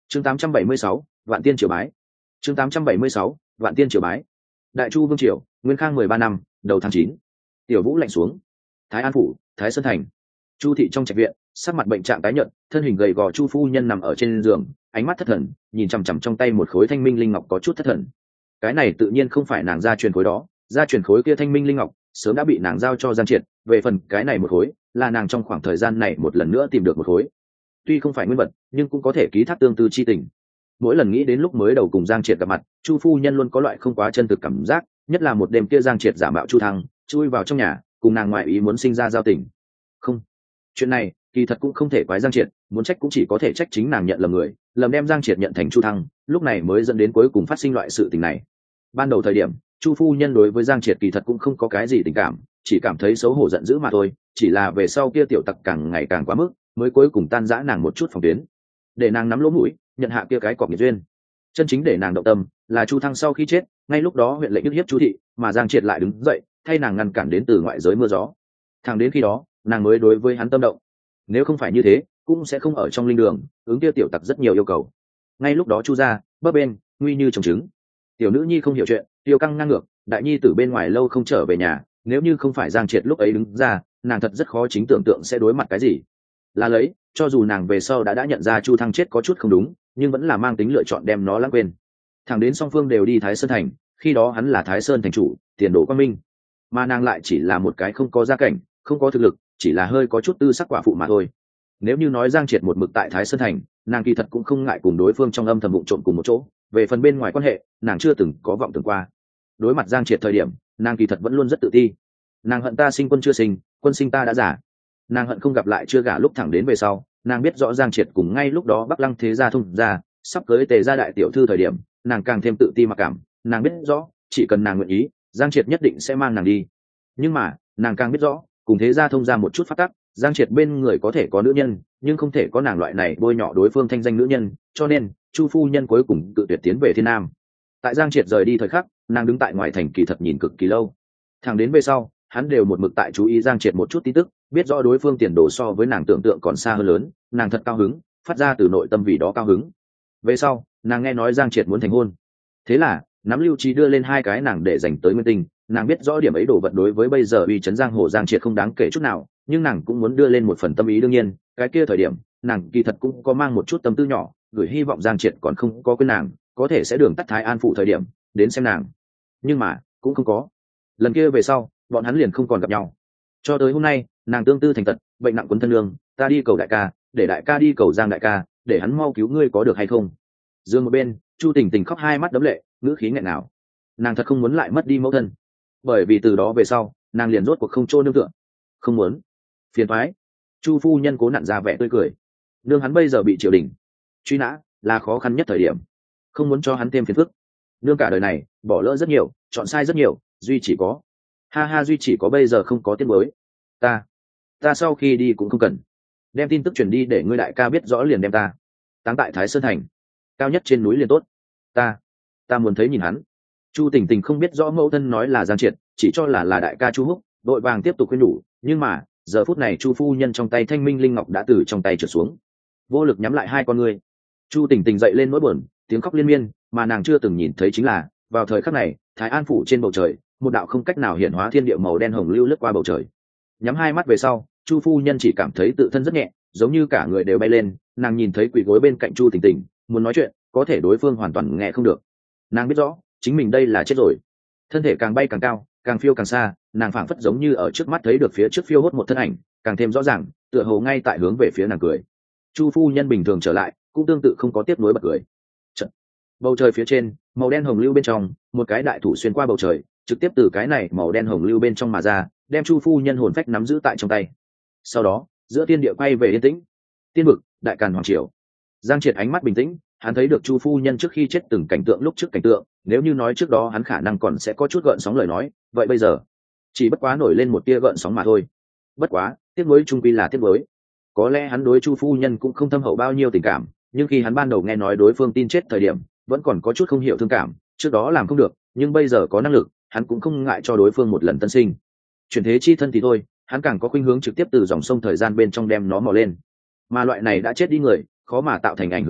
chương 876, vạn tiên triều bái. chương 876, vạn tiên triều bái. Đại Chu vương triều, Nguyên Khang 13 năm, đầu tháng 9. Tiểu vũ lạnh xuống. Thái An phủ, Thái Sơn thành. Chu thị trong trạch viện, sắc mặt bệnh trạng tái nhợt, thân hình gầy gò Chu phu nhân nằm ở trên giường, ánh mắt thất thần, nhìn chằm chằm trong tay một khối thanh minh linh ngọc có chút thất thần. Cái này tự nhiên không phải nàng gia truyền khối đó, gia truyền khối kia thanh minh linh ngọc sớm đã bị nàng giao cho Giang Triệt, về phần cái này một khối, là nàng trong khoảng thời gian này một lần nữa tìm được một khối. Tuy không phải nguyên vật, nhưng cũng có thể ký thác tương tư chi tình. Mỗi lần nghĩ đến lúc mới đầu cùng Giang Triệt gặp mặt, Chu phu nhân luôn có loại không quá chân thực cảm giác, nhất là một đêm kia Giang Triệt giả mạo Chu Thăng, chui vào trong nhà, cùng nàng ngoại ý muốn sinh ra giao tình. Không, chuyện này kỳ thật cũng không thể quái Giang Triệt, muốn trách cũng chỉ có thể trách chính nàng nhận lầm người, lầm đem Giang Triệt nhận thành Chu Thăng, lúc này mới dẫn đến cuối cùng phát sinh loại sự tình này. Ban đầu thời điểm, Chu phu nhân đối với Giang Triệt kỳ thật cũng không có cái gì tình cảm, chỉ cảm thấy xấu hổ giận dữ mà thôi, chỉ là về sau kia tiểu tặc càng ngày càng quá mức, mới cuối cùng tan rã nàng một chút phòng tuyến, để nàng nắm lỗ mũi, nhận hạ kia cái cọc nghiệt duyên. Chân chính để nàng động tâm là Chu Thăng sau khi chết, ngay lúc đó huyện lệnh ức hiếp Chu thị, mà Giang Triệt lại đứng dậy thay nàng ngăn cản đến từ ngoại giới mưa gió. Thẳng đến khi đó, nàng mới đối với hắn tâm động. Nếu không phải như thế, cũng sẽ không ở trong linh đường ứng kia tiểu tặc rất nhiều yêu cầu. Ngay lúc đó Chu gia bấp bên nguy như trồng trứng, tiểu nữ nhi không hiểu chuyện, tiêu căng ngang ngược, đại nhi từ bên ngoài lâu không trở về nhà, nếu như không phải Giang Triệt lúc ấy đứng ra, nàng thật rất khó chính tưởng tượng sẽ đối mặt cái gì. Là lấy, cho dù nàng về sau đã nhận ra Chu Thăng chết có chút không đúng, nhưng vẫn là mang tính lựa chọn đem nó lãng quên. Thẳng đến song phương đều đi Thái Sơn thành, khi đó hắn là Thái Sơn thành chủ, tiền đồ quang minh, mà nàng lại chỉ là một cái không có gia cảnh, không có thực lực, chỉ là hơi có chút tư sắc quả phụ mà thôi. Nếu như nói Giang Triệt một mực tại Thái Sơn thành, nàng kỳ thật cũng không ngại cùng đối phương trong âm thầm vụng trộm cùng một chỗ, về phần bên ngoài quan hệ, nàng chưa từng có vọng tưởng qua. Đối mặt Giang Triệt thời điểm, nàng kỳ thật vẫn luôn rất tự ti. Nàng hận ta sinh quân chưa sinh, quân sinh ta đã giả. Nàng hận không gặp lại chưa gả lúc thẳng đến về sau, nàng biết rõ Giang Triệt cùng ngay lúc đó Bắc Lăng thế gia thông gia, sắp cưới Tề gia đại tiểu thư thời điểm, nàng càng thêm tự ti mặc cảm, nàng biết rõ, chỉ cần nàng nguyện ý, Giang Triệt nhất định sẽ mang nàng đi. Nhưng mà, nàng càng biết rõ, cùng thế gia thông gia một chút phát tắc, Giang Triệt bên người có thể có nữ nhân, nhưng không thể có nàng loại này bôi nhọ đối phương thanh danh nữ nhân, cho nên, Chu phu nhân cuối cùng tự tuyệt tiến về Thiên Nam. Tại Giang Triệt rời đi thời khắc, nàng đứng tại ngoài thành kỳ thật nhìn cực kỳ lâu. Thẳng đến về sau, hắn đều một mực tại chú ý Giang Triệt một chút tin tức, biết rõ đối phương tiền đồ so với nàng tưởng tượng còn xa hơn lớn, nàng thật cao hứng, phát ra từ nội tâm vì đó cao hứng. Về sau, nàng nghe nói Giang Triệt muốn thành hôn, thế là nắm Lưu Trí đưa lên hai cái nàng để dành tới Nguyên Tinh. Nàng biết rõ điểm ấy đồ vật đối với bây giờ uy chấn giang hồ Giang Triệt không đáng kể chút nào, nhưng nàng cũng muốn đưa lên một phần tâm ý. đương nhiên, cái kia thời điểm, nàng kỳ thật cũng có mang một chút tâm tư nhỏ, gửi hy vọng Giang Triệt còn không có quên nàng, có thể sẽ đường tắt Thái An phụ thời điểm đến xem nàng. Nhưng mà, cũng không có. Lần kia về sau, bọn hắn liền không còn gặp nhau. Cho tới hôm nay, nàng tương tư thành tật, bệnh nặng quấn thân lương, ta đi cầu đại ca, để đại ca đi cầu Giang đại ca, để hắn mau cứu ngươi có được hay không? Dương một bên, Chu Tình Tình khóc hai mắt đẫm lệ, ngữ khí nghẹn ngào. Nàng thật không muốn lại mất đi mẫu thân, bởi vì từ đó về sau, nàng liền rốt cuộc không chỗ nương tựa. Không muốn. Phiền toái. Chu phu nhân cố nặn ra vẻ tươi cười. Nương hắn bây giờ bị triều đình truy nã, là khó khăn nhất thời điểm, không muốn cho hắn thêm phiền phức. Nương cả đời này bỏ lỡ rất nhiều, chọn sai rất nhiều, duy chỉ có, ha ha, duy chỉ có bây giờ không có tiếng mới. Ta sau khi đi cũng không cần đem tin tức truyền đi, để ngươi đại ca biết rõ liền đem ta táng tại Thái Sơn thành cao nhất trên núi liền tốt. Ta muốn thấy nhìn hắn. Chu Tình Tình không biết rõ mẫu thân nói là Giang Triệt, chỉ cho là đại ca Chu Húc, đội vàng tiếp tục khuyên nhủ. Nhưng mà giờ phút này Chu phu nhân trong tay thanh minh linh ngọc đã từ trong tay trượt xuống, vô lực nhắm lại hai con ngươi. Chu Tình Tình dậy lên nỗi buồn, tiếng khóc liên miên, mà nàng chưa từng nhìn thấy chính là, vào thời khắc này, Thái An phủ trên bầu trời, một đạo không cách nào hiện hóa thiên địa màu đen hồng lưu lướt qua bầu trời. Nhắm hai mắt về sau, Chu phu nhân chỉ cảm thấy tự thân rất nhẹ, giống như cả người đều bay lên. Nàng nhìn thấy quỳ gối bên cạnh Chu Tình Tình, muốn nói chuyện, có thể đối phương hoàn toàn nghe không được. Nàng biết rõ, chính mình đây là chết rồi. Thân thể càng bay càng cao, càng phiêu càng xa, nàng phảng phất giống như ở trước mắt thấy được phía trước phiêu hốt một thân ảnh, càng thêm rõ ràng, tựa hồ ngay tại hướng về phía nàng cười. Chu phu nhân bình thường trở lại, cũng tương tự không có tiếp nối bật cười. Bầu trời phía trên, màu đen hồng lưu bên trong, một cái đại thủ xuyên qua bầu trời, trực tiếp từ cái này màu đen hồng lưu bên trong mà ra, đem Chu phu nhân hồn phách nắm giữ tại trong tay. Sau đó, giữa thiên địa quay về yên tĩnh. Tiên vực, đại càn hoàng triều. Giang Triệt ánh mắt bình tĩnh, hắn thấy được Chu phu nhân trước khi chết từng cảnh tượng lúc trước cảnh tượng, nếu như nói trước đó hắn khả năng còn sẽ có chút gợn sóng lời nói, vậy bây giờ chỉ bất quá nổi lên một tia gợn sóng mà thôi. Bất quá, tiếc nuối chung quy là tiếc nuối. Có lẽ hắn đối Chu phu nhân cũng không thâm hậu bao nhiêu tình cảm, nhưng khi hắn ban đầu nghe nói đối phương tin chết thời điểm, vẫn còn có chút không hiểu thương cảm. Trước đó làm không được, nhưng bây giờ có năng lực, hắn cũng không ngại cho đối phương một lần tân sinh. Chuyển thế chi thân thì thôi, hắn càng có khuynh hướng trực tiếp từ dòng sông thời gian bên trong đem nó mò lên. Mà loại này đã chết đi người, khó mà tạo thành ảnh hưởng gì,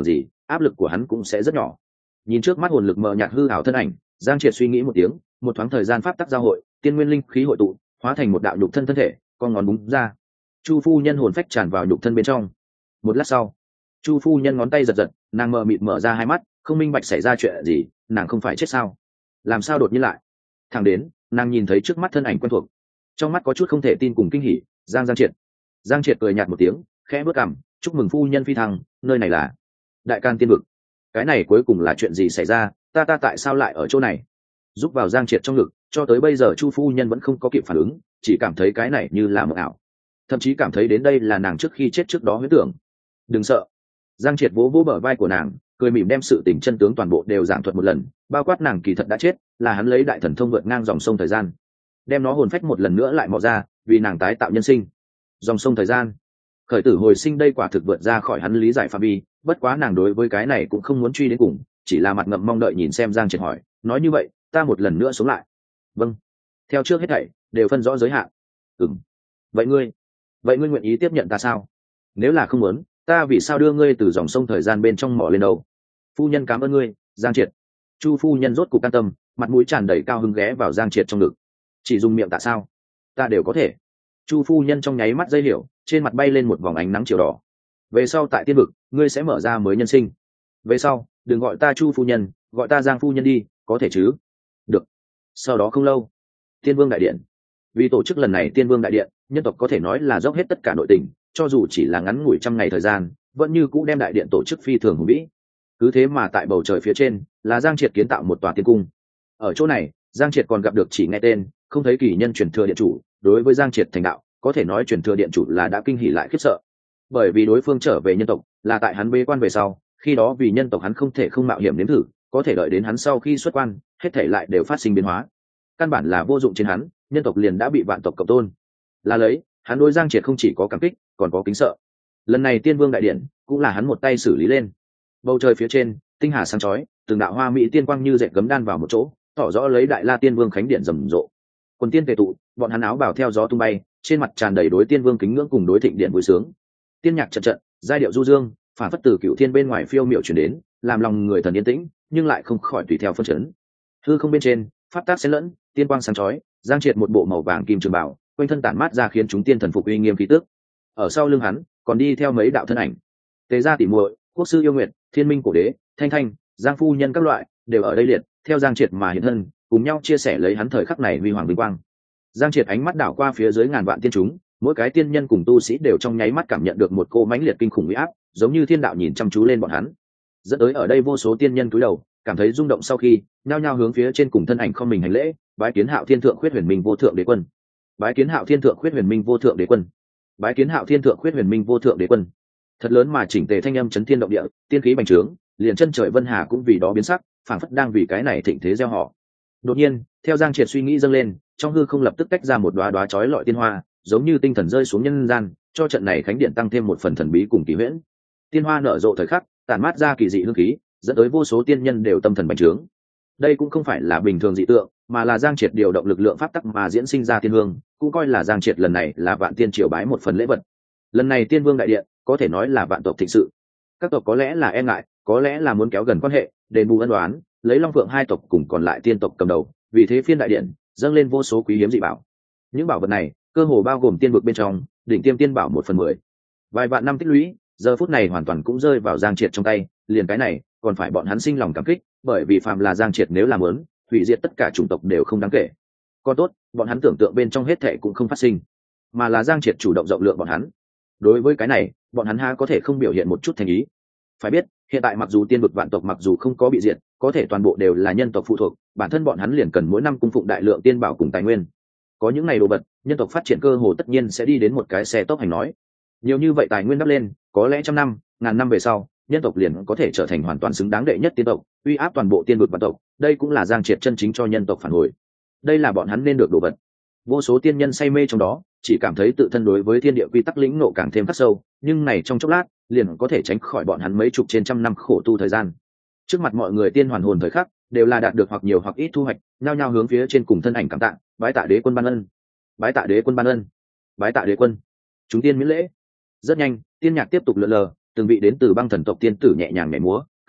áp lực của hắn cũng sẽ rất nhỏ. Nhìn trước mắt hồn lực mờ nhạt hư ảo thân ảnh, Giang Triệt suy nghĩ một tiếng, một thoáng thời gian pháp tắc giao hội, tiên nguyên linh khí hội tụ, hóa thành một đạo nhục thân thân thể, con ngón búng ra. Chu phu nhân hồn phách tràn vào nhục thân bên trong. Một lát sau, Chu phu nhân ngón tay giật giật, nàng mờ mịt mở ra hai mắt, không minh bạch xảy ra chuyện gì, nàng không phải chết sao? Làm sao đột nhiên lại? Thẳng đến, nàng nhìn thấy trước mắt thân ảnh quen thuộc, trong mắt có chút không thể tin cùng kinh hỉ. Giang Triệt. Giang Triệt cười nhạt một tiếng, khẽ bước cằm, chúc mừng phu nhân phi thăng, nơi này là Đại Can Tiên Vực. Cái này cuối cùng là chuyện gì xảy ra, ta tại sao lại ở chỗ này? Giúp vào Giang Triệt trong ngực, cho tới bây giờ Chu phu nhân vẫn không có kịp phản ứng, chỉ cảm thấy cái này như là mộng ảo, thậm chí cảm thấy đến đây là nàng trước khi chết trước đó huyễn tưởng. Đừng sợ. Giang Triệt vỗ vỗ bờ vai của nàng, cười mỉm đem sự tình chân tướng toàn bộ đều giảng thuật một lần, bao quát nàng kỳ thật đã chết, là hắn lấy đại thần thông vượt ngang dòng sông thời gian, đem nó hồn phách một lần nữa lại mò ra, vì nàng tái tạo nhân sinh. Dòng sông thời gian, khởi tử hồi sinh, đây quả thực vượt ra khỏi hắn lý giải phạm vi, bất quá nàng đối với cái này cũng không muốn truy đến cùng, chỉ là mặt ngậm mong đợi nhìn xem Giang Triệt hỏi, nói như vậy, ta một lần nữa sống lại? Vâng. Theo trước hết thảy đều phân rõ giới hạn. Ừm. Vậy ngươi nguyện ý tiếp nhận ta sao? Nếu là không muốn, ta vì sao đưa ngươi từ dòng sông thời gian bên trong mỏ lên đầu? Phu nhân cảm ơn ngươi, Giang Triệt. Chu phu nhân rốt cục can tâm, mặt mũi tràn đầy cao hứng ghé vào Giang Triệt trong ngực. Chỉ dùng miệng tạ sao? Ta đều có thể. Chu phu nhân trong nháy mắt dây hiểu, trên mặt bay lên một vòng ánh nắng chiều đỏ. Về sau tại tiên vực, ngươi sẽ mở ra mới nhân sinh. Về sau, đừng gọi ta Chu phu nhân, gọi ta Giang phu nhân đi, có thể chứ? Được. Sau đó không lâu, Tiên Vương đại điện. Vì tổ chức lần này Tiên Vương đại điện, nhân tộc có thể nói là dốc hết tất cả nội tình, cho dù chỉ là ngắn ngủi trăm ngày thời gian, vẫn như cũ đem đại điện tổ chức phi thường hùng vĩ. Cứ thế mà tại bầu trời phía trên, là Giang Triệt kiến tạo một tòa tiên cung. Ở chỗ này, Giang Triệt còn gặp được chỉ nghe tên, không thấy kỳ nhân truyền thừa điện chủ. Đối với Giang Triệt thành đạo, có thể nói truyền thừa điện chủ là đã kinh hỉ lại khiếp sợ. Bởi vì đối phương trở về nhân tộc, là tại hắn bế quan về sau, khi đó vì nhân tộc hắn không thể không mạo hiểm nếm thử, có thể đợi đến hắn sau khi xuất quan, hết thể lại đều phát sinh biến hóa. Căn bản là vô dụng trên hắn, nhân tộc liền đã bị vạn tộc cộng tôn. Là lấy, hắn đối Giang Triệt không chỉ có cảm kích, còn có kính sợ. Lần này Tiên Vương đại điện cũng là hắn một tay xử lý lên. Bầu trời phía trên, tinh hà sáng chói, từng đạo hoa mỹ tiên quang như dệt gấm đan vào một chỗ, tỏ rõ lấy Đại La Tiên Vương khánh điện rầm rộ. Quần tiên tề tụ, bọn hắn áo bào theo gió tung bay, trên mặt tràn đầy đối Tiên Vương kính ngưỡng cùng đối thịnh điện vui sướng. Tiên nhạc trận trận, giai điệu du dương, phản phất từ cựu thiên bên ngoài phiêu miệu truyền đến, làm lòng người thần yên tĩnh, nhưng lại không khỏi tùy theo phân chấn. Hư không bên trên, pháp tác xen lẫn, tiên quang sáng chói, Giang Triệt một bộ màu vàng kim trường bảo, quanh thân tản mát ra khiến chúng tiên thần phục uy nghiêm khí tước. Ở sau lưng hắn, còn đi theo mấy đạo thân ảnh. Tế gia tỷ muội, quốc sư yêu nguyện, thiên minh cổ đế, thanh thanh, Giang phu nhân các loại, đều ở đây liệt, theo Giang Triệt mà hiện thân, cùng nhau chia sẻ lấy hắn thời khắc này huy hoàng vinh quang. Giang Triệt ánh mắt đảo qua phía dưới ngàn vạn tiên chúng, mỗi cái tiên nhân cùng tu sĩ đều trong nháy mắt cảm nhận được một cô mãnh liệt kinh khủng uy áp, giống như thiên đạo nhìn chăm chú lên bọn hắn. Dẫn tới ở đây vô số tiên nhân cúi đầu, cảm thấy rung động sau khi, nhao nhao hướng phía trên cùng thân ảnh không mình hành lễ, bái kiến Hạo Thiên Thượng Khuyết Huyền Minh Vô Thượng Đế Quân. Bái kiến Hạo Thiên Thượng Khuyết Huyền Minh Vô Thượng Đế Quân. Bái kiến Hạo Thiên Thượng Khuyết Huyền Minh Vô Thượng Đế Quân. Thật lớn mà chỉnh tề thanh âm chấn thiên động địa, tiên khí bành trướng, liền chân trời vân hà cũng vì đó biến sắc, phảng phất đang vì cái này thịnh thế gieo họ. Đột nhiên, theo Giang Triệt suy nghĩ dâng lên, trong hư không lập tức tách ra một đóa đóa chói lọi tiên hoa, giống như tinh thần rơi xuống nhân gian, cho trận này khánh điện tăng thêm một phần thần bí cùng kỳ huyễn. Tiên hoa nở rộ thời khắc, tản mát ra kỳ dị hương khí, dẫn tới vô số tiên nhân đều tâm thần bành trướng. Đây cũng không phải là bình thường dị tượng, mà là Giang Triệt điều động lực lượng pháp tắc mà diễn sinh ra tiên hương, cũng coi là Giang Triệt lần này là vạn tiên triều bái một phần lễ vật. Lần này Tiên Vương đại điện có thể nói là vạn tộc thịnh sự. Các tộc có lẽ là e ngại, có lẽ là muốn kéo gần quan hệ, đền bù ân oán, lấy Long Phượng hai tộc cùng còn lại tiên tộc cầm đầu, vì thế phiên đại điện dâng lên vô số quý hiếm dị bảo. Những bảo vật này cơ hồ bao gồm tiên vực bên trong đỉnh tiêm tiên bảo 1/10. Vài vạn năm tích lũy, giờ phút này hoàn toàn cũng rơi vào Giang Triệt trong tay, liền cái này còn phải bọn hắn sinh lòng cảm kích, bởi vì phàm là Giang Triệt nếu làm muốn hủy diệt tất cả chủng tộc đều không đáng kể. Còn tốt, bọn hắn tưởng tượng bên trong hết thệ cũng không phát sinh, mà là Giang Triệt chủ động rộng lượng bọn hắn. Đối với cái này, bọn hắn ha có thể không biểu hiện một chút thành ý. Phải biết, hiện tại mặc dù tiên vực vạn tộc mặc dù không có bị diệt, có thể toàn bộ đều là nhân tộc phụ thuộc, bản thân bọn hắn liền cần mỗi năm cung phụng đại lượng tiên bảo cùng tài nguyên. Có những này đồ vật, nhân tộc phát triển cơ hồ tất nhiên sẽ đi đến một cái xe tốc hành nói. Nhiều như vậy tài nguyên đắp lên, có lẽ trăm năm, ngàn năm về sau, nhân tộc liền có thể trở thành hoàn toàn xứng đáng đệ nhất tiên tộc, uy áp toàn bộ tiên vực vạn tộc. Đây cũng là Giang Triệt chân chính cho nhân tộc phản hồi. Đây là bọn hắn nên được đồ vật. Vô số tiên nhân say mê trong đó, chỉ cảm thấy tự thân đối với thiên địa quy tắc lĩnh ngộ càng thêm khắc sâu, nhưng này trong chốc lát liền có thể tránh khỏi bọn hắn mấy chục trên trăm năm khổ tu thời gian. Trước mặt mọi người tiên hoàn hồn thời khắc đều là đạt được hoặc nhiều hoặc ít thu hoạch, nhao nhao hướng phía trên cùng thân ảnh cảm tạ, bái tạ đế quân ban ân, bái tạ đế quân ban ân, bái tạ đế quân. Chúng tiên miễn lễ. Rất nhanh, tiên nhạc tiếp tục lượn lờ, từng vị đến từ băng thần tộc tiên tử nhẹ nhàng nhảy múa,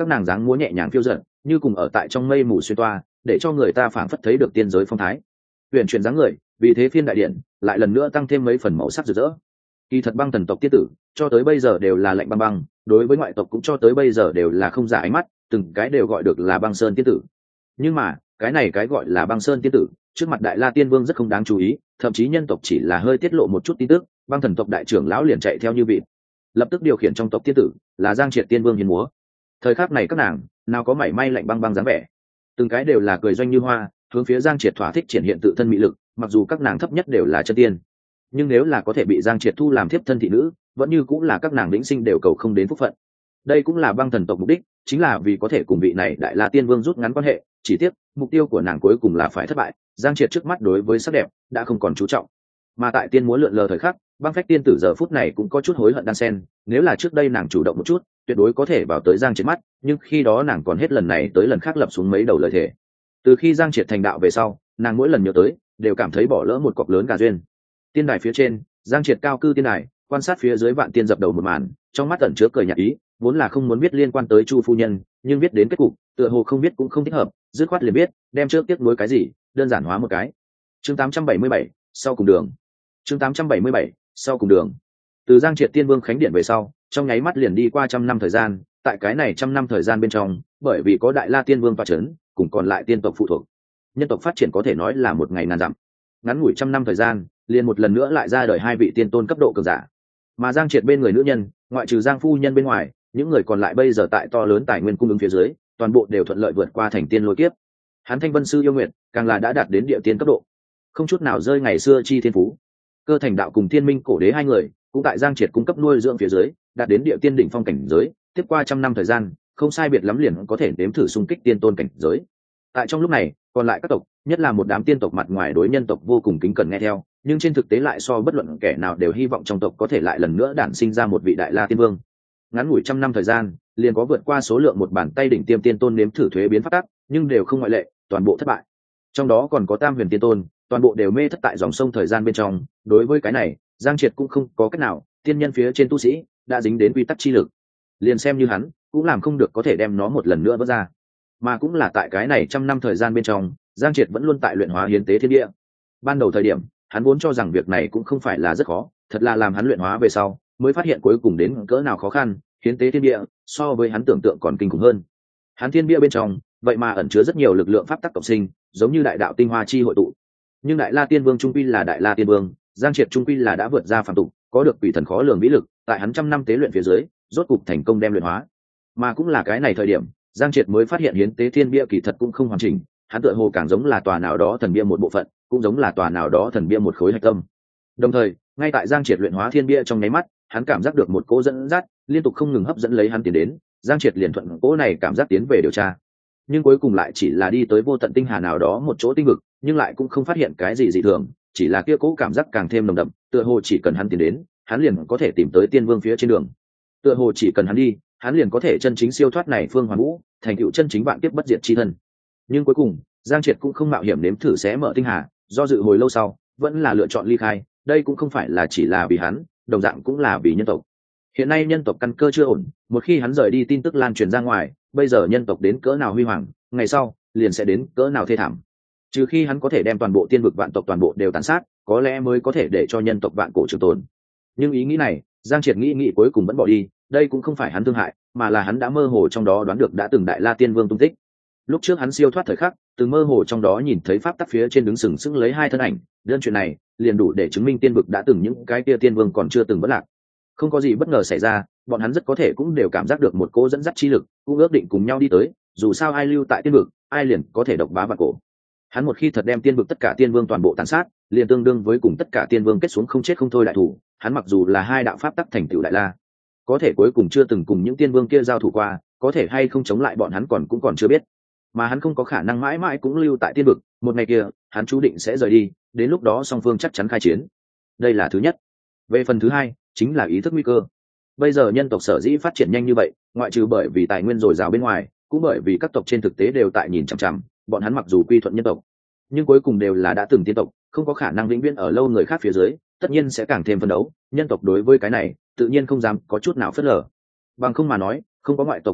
các nàng dáng múa nhẹ nhàng phiêu dật, như cùng ở tại trong mây mù xuyên toa, để cho người ta phảng phất thấy được tiên giới phong thái. Huyền chuyển dáng người, vì thế phiên đại điện lại lần nữa tăng thêm mấy phần màu sắc rực rỡ. Kỳ thật băng thần tộc tiên tử cho tới bây giờ đều là lạnh băng băng, đối với ngoại tộc cũng cho tới bây giờ đều là không giả ánh mắt, từng cái đều gọi được là băng sơn tiên tử. Nhưng mà cái này cái gọi là băng sơn tiên tử trước mặt Đại La Tiên Vương rất không đáng chú ý, thậm chí nhân tộc chỉ là hơi tiết lộ một chút tin tức, băng thần tộc đại trưởng lão liền chạy theo như vịt, lập tức điều khiển trong tộc tiên tử là Giang Triệt Tiên Vương hiến múa. Thời khắc này các nàng nào có mảy may lạnh băng băng dáng vẻ, từng cái đều là cười doanh như hoa, hướng phía Giang Triệt thỏa thích triển hiện tự thân mỹ lực. Mặc dù các nàng thấp nhất đều là chân tiên, nhưng nếu là có thể bị Giang Triệt thu làm thiếp thân thị nữ, vẫn như cũng là các nàng vĩnh sinh đều cầu không đến phúc phận. Đây cũng là băng thần tộc mục đích, chính là vì có thể cùng vị này Đại La Tiên Vương rút ngắn quan hệ. Chỉ tiếc mục tiêu của nàng cuối cùng là phải thất bại. Giang Triệt trước mắt đối với sắc đẹp đã không còn chú trọng, mà tại tiên múa lượn lờ thời khắc, băng phách tiên tử giờ phút này cũng có chút hối hận đan sen. Nếu là trước đây nàng chủ động một chút, tuyệt đối có thể vào tới Giang Triệt mắt, nhưng khi đó nàng còn hết lần này tới lần khác lập xuống mấy đầu lời thề. Từ khi Giang Triệt thành đạo về sau, nàng mỗi lần nhớ tới đều cảm thấy bỏ lỡ một cọc lớn gà duyên. Tiên đài phía trên, Giang Triệt cao cư tiên đài, quan sát phía dưới vạn tiên dập đầu một màn, trong mắt ẩn chứa cười nhạt ý, vốn là không muốn biết liên quan tới Chu phu nhân, nhưng biết đến kết cục, tựa hồ không biết cũng không thích hợp, dứt khoát liền biết, đem trước tiếc nuối cái gì, đơn giản hóa một cái. Chương 877, sau cùng đường. Chương 877, sau cùng đường. Từ Giang Triệt Tiên Vương khánh điện về sau, trong nháy mắt liền đi qua 100 năm thời gian, tại cái này 100 năm thời gian bên trong, bởi vì có Đại La Tiên Vương tọa chấn, cùng còn lại tiên tộc phụ thuộc, nhân tộc phát triển có thể nói là một ngày ngàn dặm. Ngắn ngủi 100 năm thời gian, liền một lần nữa lại ra đời hai vị tiên tôn cấp độ cường giả. Mà Giang Triệt bên người nữ nhân, ngoại trừ Giang phu nhân bên ngoài, những người còn lại bây giờ tại to lớn tài nguyên cung ứng phía dưới, toàn bộ đều thuận lợi vượt qua thành tiên lôi kiếp. Hắn Thanh Vân sư yêu nguyện, càng là đã đạt đến địa tiên cấp độ, không chút nào rơi ngày xưa chi thiên phú. Cơ Thành Đạo cùng Thiên Minh Cổ Đế hai người, cũng tại Giang Triệt cung cấp nuôi dưỡng phía dưới, đạt đến địa tiên đỉnh phong cảnh giới, tiếp qua 100 năm thời gian, không sai biệt lắm liền có thể nếm thử xung kích tiên tôn cảnh giới. Tại trong lúc này, còn lại các tộc, nhất là một đám tiên tộc mặt ngoài đối nhân tộc vô cùng kính cẩn nghe theo, nhưng trên thực tế lại so bất luận kẻ nào đều hy vọng trong tộc có thể lại lần nữa đản sinh ra một vị Đại La Tiên Vương. Ngắn ngủi 100 năm thời gian, liền có vượt qua số lượng một bàn tay đỉnh tiêm tiên tôn nếm thử thuế biến phát tác, nhưng đều không ngoại lệ, toàn bộ thất bại. Trong đó còn có Tam Huyền Tiên Tôn, toàn bộ đều mê thất tại dòng sông thời gian bên trong. Đối với cái này, Giang Triệt cũng không có cách nào, tiên nhân phía trên tu sĩ đã dính đến quy tắc chi lực, liền xem như hắn cũng làm không được có thể đem nó một lần nữa vớt ra. Mà cũng là tại cái này 100 năm thời gian bên trong, Giang Triệt vẫn luôn tại luyện hóa hiến tế thiên địa. Ban đầu thời điểm, hắn vốn cho rằng việc này cũng không phải là rất khó, thật là làm hắn luyện hóa về sau, mới phát hiện cuối cùng đến cỡ nào khó khăn. Hiến tế thiên địa so với hắn tưởng tượng còn kinh khủng hơn. Hắn thiên bia bên trong vậy mà ẩn chứa rất nhiều lực lượng pháp tắc cộng sinh, giống như đại đạo tinh hoa chi hội tụ. Nhưng Đại La Tiên Vương trung quy là Đại La Tiên Vương, Giang Triệt trung quy là đã vượt ra phàm tục, có được quỷ thần khó lường vĩ lực, tại hắn 100 năm tế luyện phía dưới, rốt cục thành công đem luyện hóa. Mà cũng là cái này thời điểm, Giang Triệt mới phát hiện hiến tế thiên bia kỳ thật cũng không hoàn chỉnh, hắn tựa hồ càng giống là tòa nào đó thần bia một bộ phận, cũng giống là tòa nào đó thần bia một khối hạch tâm. Đồng thời, ngay tại Giang Triệt luyện hóa thiên bia trong nháy mắt, hắn cảm giác được một cỗ dẫn dắt liên tục không ngừng hấp dẫn lấy hắn tiến đến. Giang Triệt liền thuận cỗ này cảm giác tiến về điều tra, nhưng cuối cùng lại chỉ là đi tới vô tận tinh hà nào đó một chỗ tinh vực, nhưng lại cũng không phát hiện cái gì dị thường, chỉ là kia cỗ cảm giác càng thêm nồng đậm, tựa hồ chỉ cần hắn tiến đến, hắn liền có thể tìm tới tiên vương phía trên đường, tựa hồ chỉ cần hắn đi, hắn liền có thể chân chính siêu thoát này phương hoàn vũ, thành tựu chân chính vạn kiếp bất diệt chi thân. Nhưng cuối cùng, Giang Triệt cũng không mạo hiểm nếm thử xé mở tinh hà, do dự hồi lâu sau, vẫn là lựa chọn ly khai. Đây cũng không phải là chỉ là vì hắn, đồng dạng cũng là vì nhân tộc. Hiện nay nhân tộc căn cơ chưa ổn, một khi hắn rời đi tin tức lan truyền ra ngoài, bây giờ nhân tộc đến cỡ nào huy hoàng, ngày sau liền sẽ đến cỡ nào thê thảm. Trừ khi hắn có thể đem toàn bộ tiên vực vạn tộc toàn bộ đều tàn sát, có lẽ mới có thể để cho nhân tộc vạn cổ trường tồn. Nhưng ý nghĩ này, Giang Triệt nghĩ cuối cùng vẫn bỏ đi. Đây cũng không phải hắn thương hại, mà là hắn đã mơ hồ trong đó đoán được đã từng Đại La Tiên Vương tung tích. Lúc trước hắn siêu thoát thời khắc, từng mơ hồ trong đó nhìn thấy pháp tắc phía trên đứng sừng sững lấy hai thân ảnh, đơn chuyện này liền đủ để chứng minh tiên vực đã từng những cái kia tiên vương còn chưa từng vỡ lạc. Không có gì bất ngờ xảy ra, bọn hắn rất có thể cũng đều cảm giác được một cô dẫn dắt chi lực, cũng ước định cùng nhau đi tới, dù sao ai lưu tại tiên vực, ai liền có thể độc bá vạn cổ. Hắn một khi thật đem tiên vực tất cả tiên vương toàn bộ tàn sát, liền tương đương với cùng tất cả tiên vương kết xuống không chết không thôi đại thủ. Hắn mặc dù là hai đạo pháp tắc thành tựu Đại La, có thể cuối cùng chưa từng cùng những tiên vương kia giao thủ qua, có thể hay không chống lại bọn hắn cũng còn chưa biết. Mà hắn không có khả năng mãi mãi cũng lưu tại tiên vực, một ngày kia hắn chú định sẽ rời đi, đến lúc đó song phương chắc chắn khai chiến. Đây là thứ nhất. Về phần thứ hai, chính là ý thức nguy cơ. Bây giờ nhân tộc sở dĩ phát triển nhanh như vậy, ngoại trừ bởi vì tài nguyên dồi dào bên ngoài, cũng bởi vì các tộc trên thực tế đều tại nhìn chằm chằm, bọn hắn mặc dù quy thuận nhân tộc, nhưng cuối cùng đều là đã từng tiên tộc, không có khả năng vĩnh viễn ở lâu người khác phía dưới, tất nhiên sẽ càng thêm phấn đấu. Nhân tộc đối với cái này tự nhiên không dám có chút nào phớt lờ. Bằng không mà nói, không có ngoại tộc áp lực,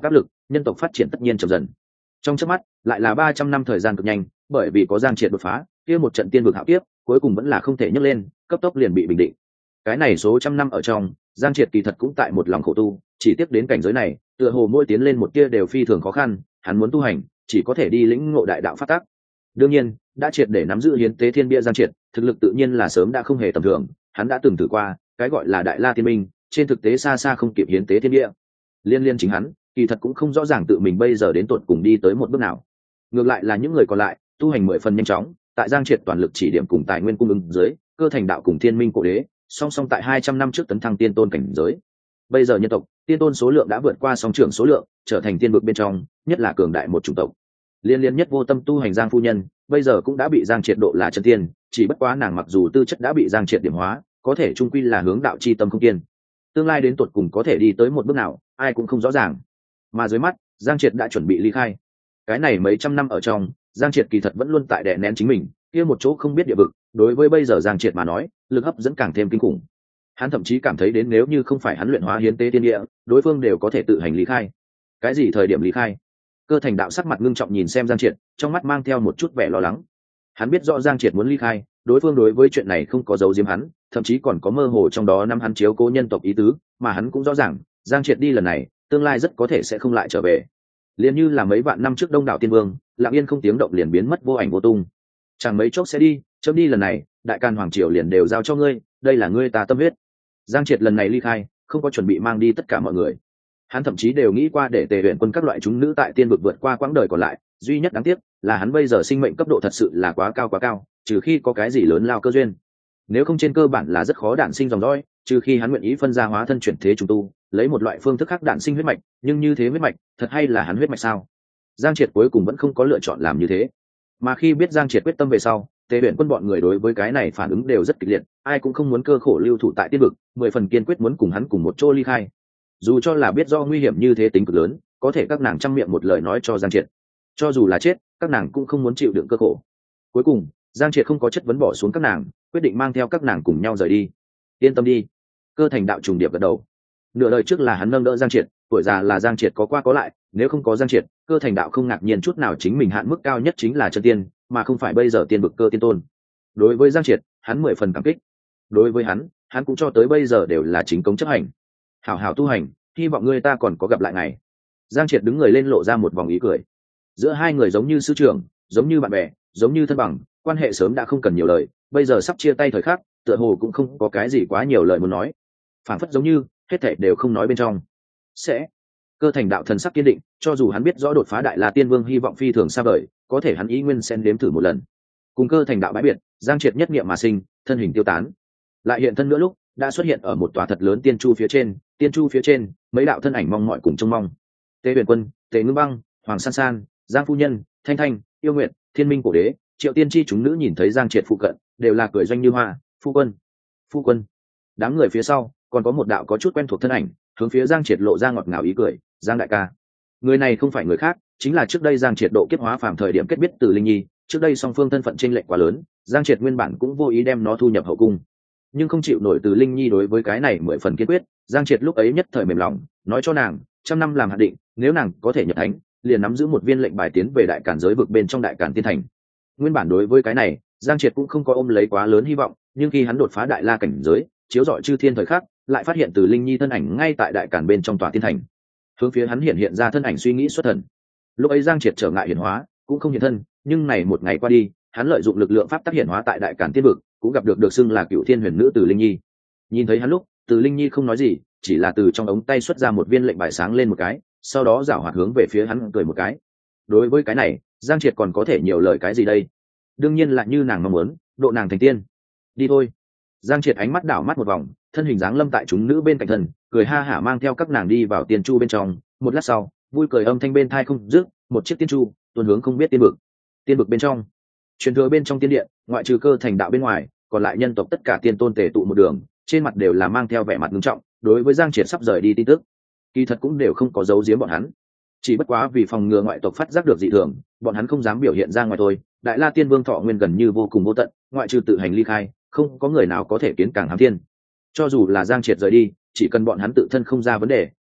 nhân tộc phát triển tất nhiên chậm dần. Trong chớp mắt lại là 300 năm thời gian cực nhanh, bởi vì có Giang Triệt đột phá, kia một trận tiên vực hạo kiếp cuối cùng vẫn là không thể nhấc lên, cấp tốc liền bị bình định. Cái này số trăm năm ở trong, Giang Triệt kỳ thật cũng tại một lòng khổ tu, chỉ tiếp đến cảnh giới này, tựa hồ mỗi tiến lên một tia đều phi thường khó khăn, hắn muốn tu hành, chỉ có thể đi lĩnh ngộ đại đạo pháp tắc. Đương nhiên, đã triệt để nắm giữ hiến tế thiên bia Giang Triệt, thực lực tự nhiên là sớm đã không hề tầm thường, hắn đã từng thử qua, cái gọi là Đại La Tiên Minh, trên thực tế xa xa không kịp hiến tế thiên bia. Liên chính hắn, kỳ thật cũng không rõ ràng tự mình bây giờ đến tột cùng đi tới một bước nào. Ngược lại là những người còn lại, tu hành 10 phần nhanh chóng, tại Giang Triệt toàn lực chỉ điểm cùng tài nguyên cung ứng dưới, cơ thành đạo cùng Thiên Minh Cổ Đế, song song tại 200 năm trước tấn thăng tiên tôn cảnh giới. Bây giờ nhân tộc, tiên tôn số lượng đã vượt qua song trưởng số lượng, trở thành tiên vực bên trong, nhất là cường đại một chủng tộc. Liên nhất vô tâm tu hành Giang phu nhân, bây giờ cũng đã bị Giang Triệt độ là chân tiên, chỉ bất quá nàng mặc dù tư chất đã bị Giang Triệt điểm hóa, có thể trung quy là hướng đạo chi tâm không tiên. Tương lai đến tột cùng có thể đi tới một bước nào, ai cũng không rõ ràng. Mà dưới mắt, Giang Triệt đã chuẩn bị ly khai. Cái này mấy trăm năm ở trong, Giang Triệt kỳ thật vẫn luôn tại đè nén chính mình, kia một chỗ không biết địa vực, đối với bây giờ Giang Triệt mà nói, lực hấp dẫn càng thêm kinh khủng. Hắn thậm chí cảm thấy đến nếu như không phải hắn luyện hóa hiến tế tiên địa, đối phương đều có thể tự hành ly khai. Cái gì thời điểm ly khai? Cơ thành đạo sắc mặt ngưng trọng nhìn xem Giang Triệt, trong mắt mang theo một chút vẻ lo lắng. Hắn biết rõ Giang Triệt muốn ly khai, đối phương đối với chuyện này không có giấu giếm hắn, thậm chí còn có mơ hồ trong đó năm hắn chiếu cố nhân tộc ý tứ, mà hắn cũng rõ ràng, Giang Triệt đi lần này, tương lai rất có thể sẽ không lại trở về. Liền như là mấy vạn năm trước Đông đảo tiên vương, lặng yên không tiếng động liền biến mất vô ảnh vô tung. Chẳng mấy chốc sẽ đi, chấm đi lần này, đại can hoàng triều liền đều giao cho ngươi, đây là ngươi ta tâm huyết. Giang Triệt lần này ly khai, không có chuẩn bị mang đi tất cả mọi người. Hắn thậm chí đều nghĩ qua để tề luyện quân các loại chúng nữ tại tiên vực vượt qua quãng đời còn lại, duy nhất đáng tiếc là hắn bây giờ sinh mệnh cấp độ thật sự là quá cao, trừ khi có cái gì lớn lao cơ duyên. Nếu không trên cơ bản là rất khó đản sinh dòng dõi, trừ khi hắn nguyện ý phân ra hóa thân chuyển thế trùng tu, lấy một loại phương thức khác đản sinh huyết mạch, nhưng như thế huyết mạch, thật hay là hắn huyết mạch sao? Giang Triệt cuối cùng vẫn không có lựa chọn làm như thế. Mà khi biết Giang Triệt quyết tâm về sau, tề luyện quân bọn người đối với cái này phản ứng đều rất kịch liệt, ai cũng không muốn cơ khổ lưu thủ tại tiên vực, 10 phần kiên quyết muốn cùng hắn cùng một chỗ ly khai. Dù cho là biết do nguy hiểm như thế tính cực lớn, có thể các nàng trăm miệng một lời nói cho Giang Triệt, cho dù là chết, các nàng cũng không muốn chịu đựng cơ khổ. Cuối cùng, Giang Triệt không có chất vấn bỏ xuống các nàng, quyết định mang theo các nàng cùng nhau rời đi. Yên tâm đi. Cơ thành đạo trùng điệp gật đầu. Nửa đời trước là hắn nâng đỡ Giang Triệt, tuổi già là Giang Triệt có qua có lại, nếu không có Giang Triệt, cơ thành đạo không ngạc nhiên chút nào chính mình hạn mức cao nhất chính là chân tiên, mà không phải bây giờ tiên vực cơ tiên tôn. Đối với Giang Triệt, hắn 10 phần cảm kích. Đối với hắn cũng cho tới bây giờ đều là chính cống chấp hành. Hảo hảo tu hành, hy vọng ngươi ta còn có gặp lại ngày. Giang Triệt đứng người lên lộ ra một vòng ý cười. Giữa hai người giống như sư trưởng, giống như bạn bè, giống như thân bằng, quan hệ sớm đã không cần nhiều lời, bây giờ sắp chia tay thời khắc, tựa hồ cũng không có cái gì quá nhiều lời muốn nói. Phản phất giống như hết thảy đều không nói bên trong. Sẽ. Cơ thành đạo thần sắc kiên định, cho dù hắn biết rõ đột phá đại La Tiên Vương hy vọng phi thường xa vời, có thể hắn ý nguyên xen đếm thử một lần. Cùng cơ thành đạo bãi biệt, Giang Triệt nhất niệm mà sinh, thân hình tiêu tán. Lại hiện thân nữa lúc, đã xuất hiện ở một tòa thật lớn tiên chu phía trên, mấy đạo thân ảnh mong mỏi cùng trông mong. Tề Huyền Quân, Tề Ngưng Băng, Hoàng San San, Giang phu nhân, Thanh Thanh, Yêu Nguyệt, Thiên Minh Cổ Đế, Triệu Tiên Chi chúng nữ nhìn thấy Giang Triệt phụ cận, đều là cười doanh như hoa, phu quân. Đám người phía sau, còn có một đạo có chút quen thuộc thân ảnh, hướng phía Giang Triệt lộ ra ngọt ngào ý cười, Giang đại ca. Người này không phải người khác, chính là trước đây Giang Triệt độ kiếp hóa phàm thời điểm kết biết từ Linh Nhi, trước đây song phương thân phận chênh lệch quá lớn, Giang Triệt nguyên bản cũng vô ý đem nó thu nhập hậu cung, nhưng không chịu nổi từ Linh Nhi đối với cái này 10 phần kiên quyết, Giang Triệt lúc ấy nhất thời mềm lòng, nói cho nàng, 100 năm làm hạn định, nếu nàng có thể nhập thánh, liền nắm giữ một viên lệnh bài tiến về đại càn giới vực bên trong đại càn tiên thành. Nguyên bản đối với cái này, Giang Triệt cũng không có ôm lấy quá lớn hy vọng, nhưng khi hắn đột phá đại la cảnh giới, chiếu rọi chư thiên thời khắc, lại phát hiện từ Linh Nhi thân ảnh ngay tại đại càn bên trong tòa tiên thành. Hướng phía hắn hiện ra thân ảnh suy nghĩ xuất thần. Lúc ấy Giang Triệt trở ngại hiển hóa, cũng không hiện thân, nhưng này một ngày qua đi, hắn lợi dụng lực lượng pháp tác hiển hóa tại đại càn tiên vực, cũng gặp được xưng là Cựu Thiên Huyền Nữ Từ Linh Nhi. Nhìn thấy hắn lúc, Từ Linh Nhi không nói gì, chỉ là từ trong ống tay xuất ra một viên lệnh bài sáng lên một cái, sau đó giảo hoạt hướng về phía hắn cười một cái. Đối với cái này, Giang Triệt còn có thể nhiều lời cái gì đây? Đương nhiên là như nàng mong muốn, độ nàng thành tiên. Đi thôi. Giang Triệt ánh mắt đảo mắt một vòng, thân hình dáng lâm tại chúng nữ bên cạnh thần, cười ha hả mang theo các nàng đi vào tiên chu bên trong. Một lát sau, vui cười âm thanh bên thai không dứt, một chiếc tiên chu tuôn hướng không biết tiên vực. Tiên vực bên trong, truyền thừa bên trong tiên điện, ngoại trừ cơ thành đạo bên ngoài, còn lại nhân tộc tất cả tiên tôn tề tụ một đường, trên mặt đều là mang theo vẻ mặt nghiêm trọng, đối với Giang Triệt sắp rời đi tin tức, kỳ thật cũng đều không có giấu giếm bọn hắn. Chỉ bất quá vì phòng ngừa ngoại tộc phát giác được dị thường, bọn hắn không dám biểu hiện ra ngoài thôi. Đại La Tiên Vương thọ nguyên gần như vô cùng vô tận, ngoại trừ tự hành ly khai, không có người nào có thể kiến càng hám thiên. Cho dù là Giang Triệt rời đi, chỉ cần bọn hắn tự thân không ra vấn đề,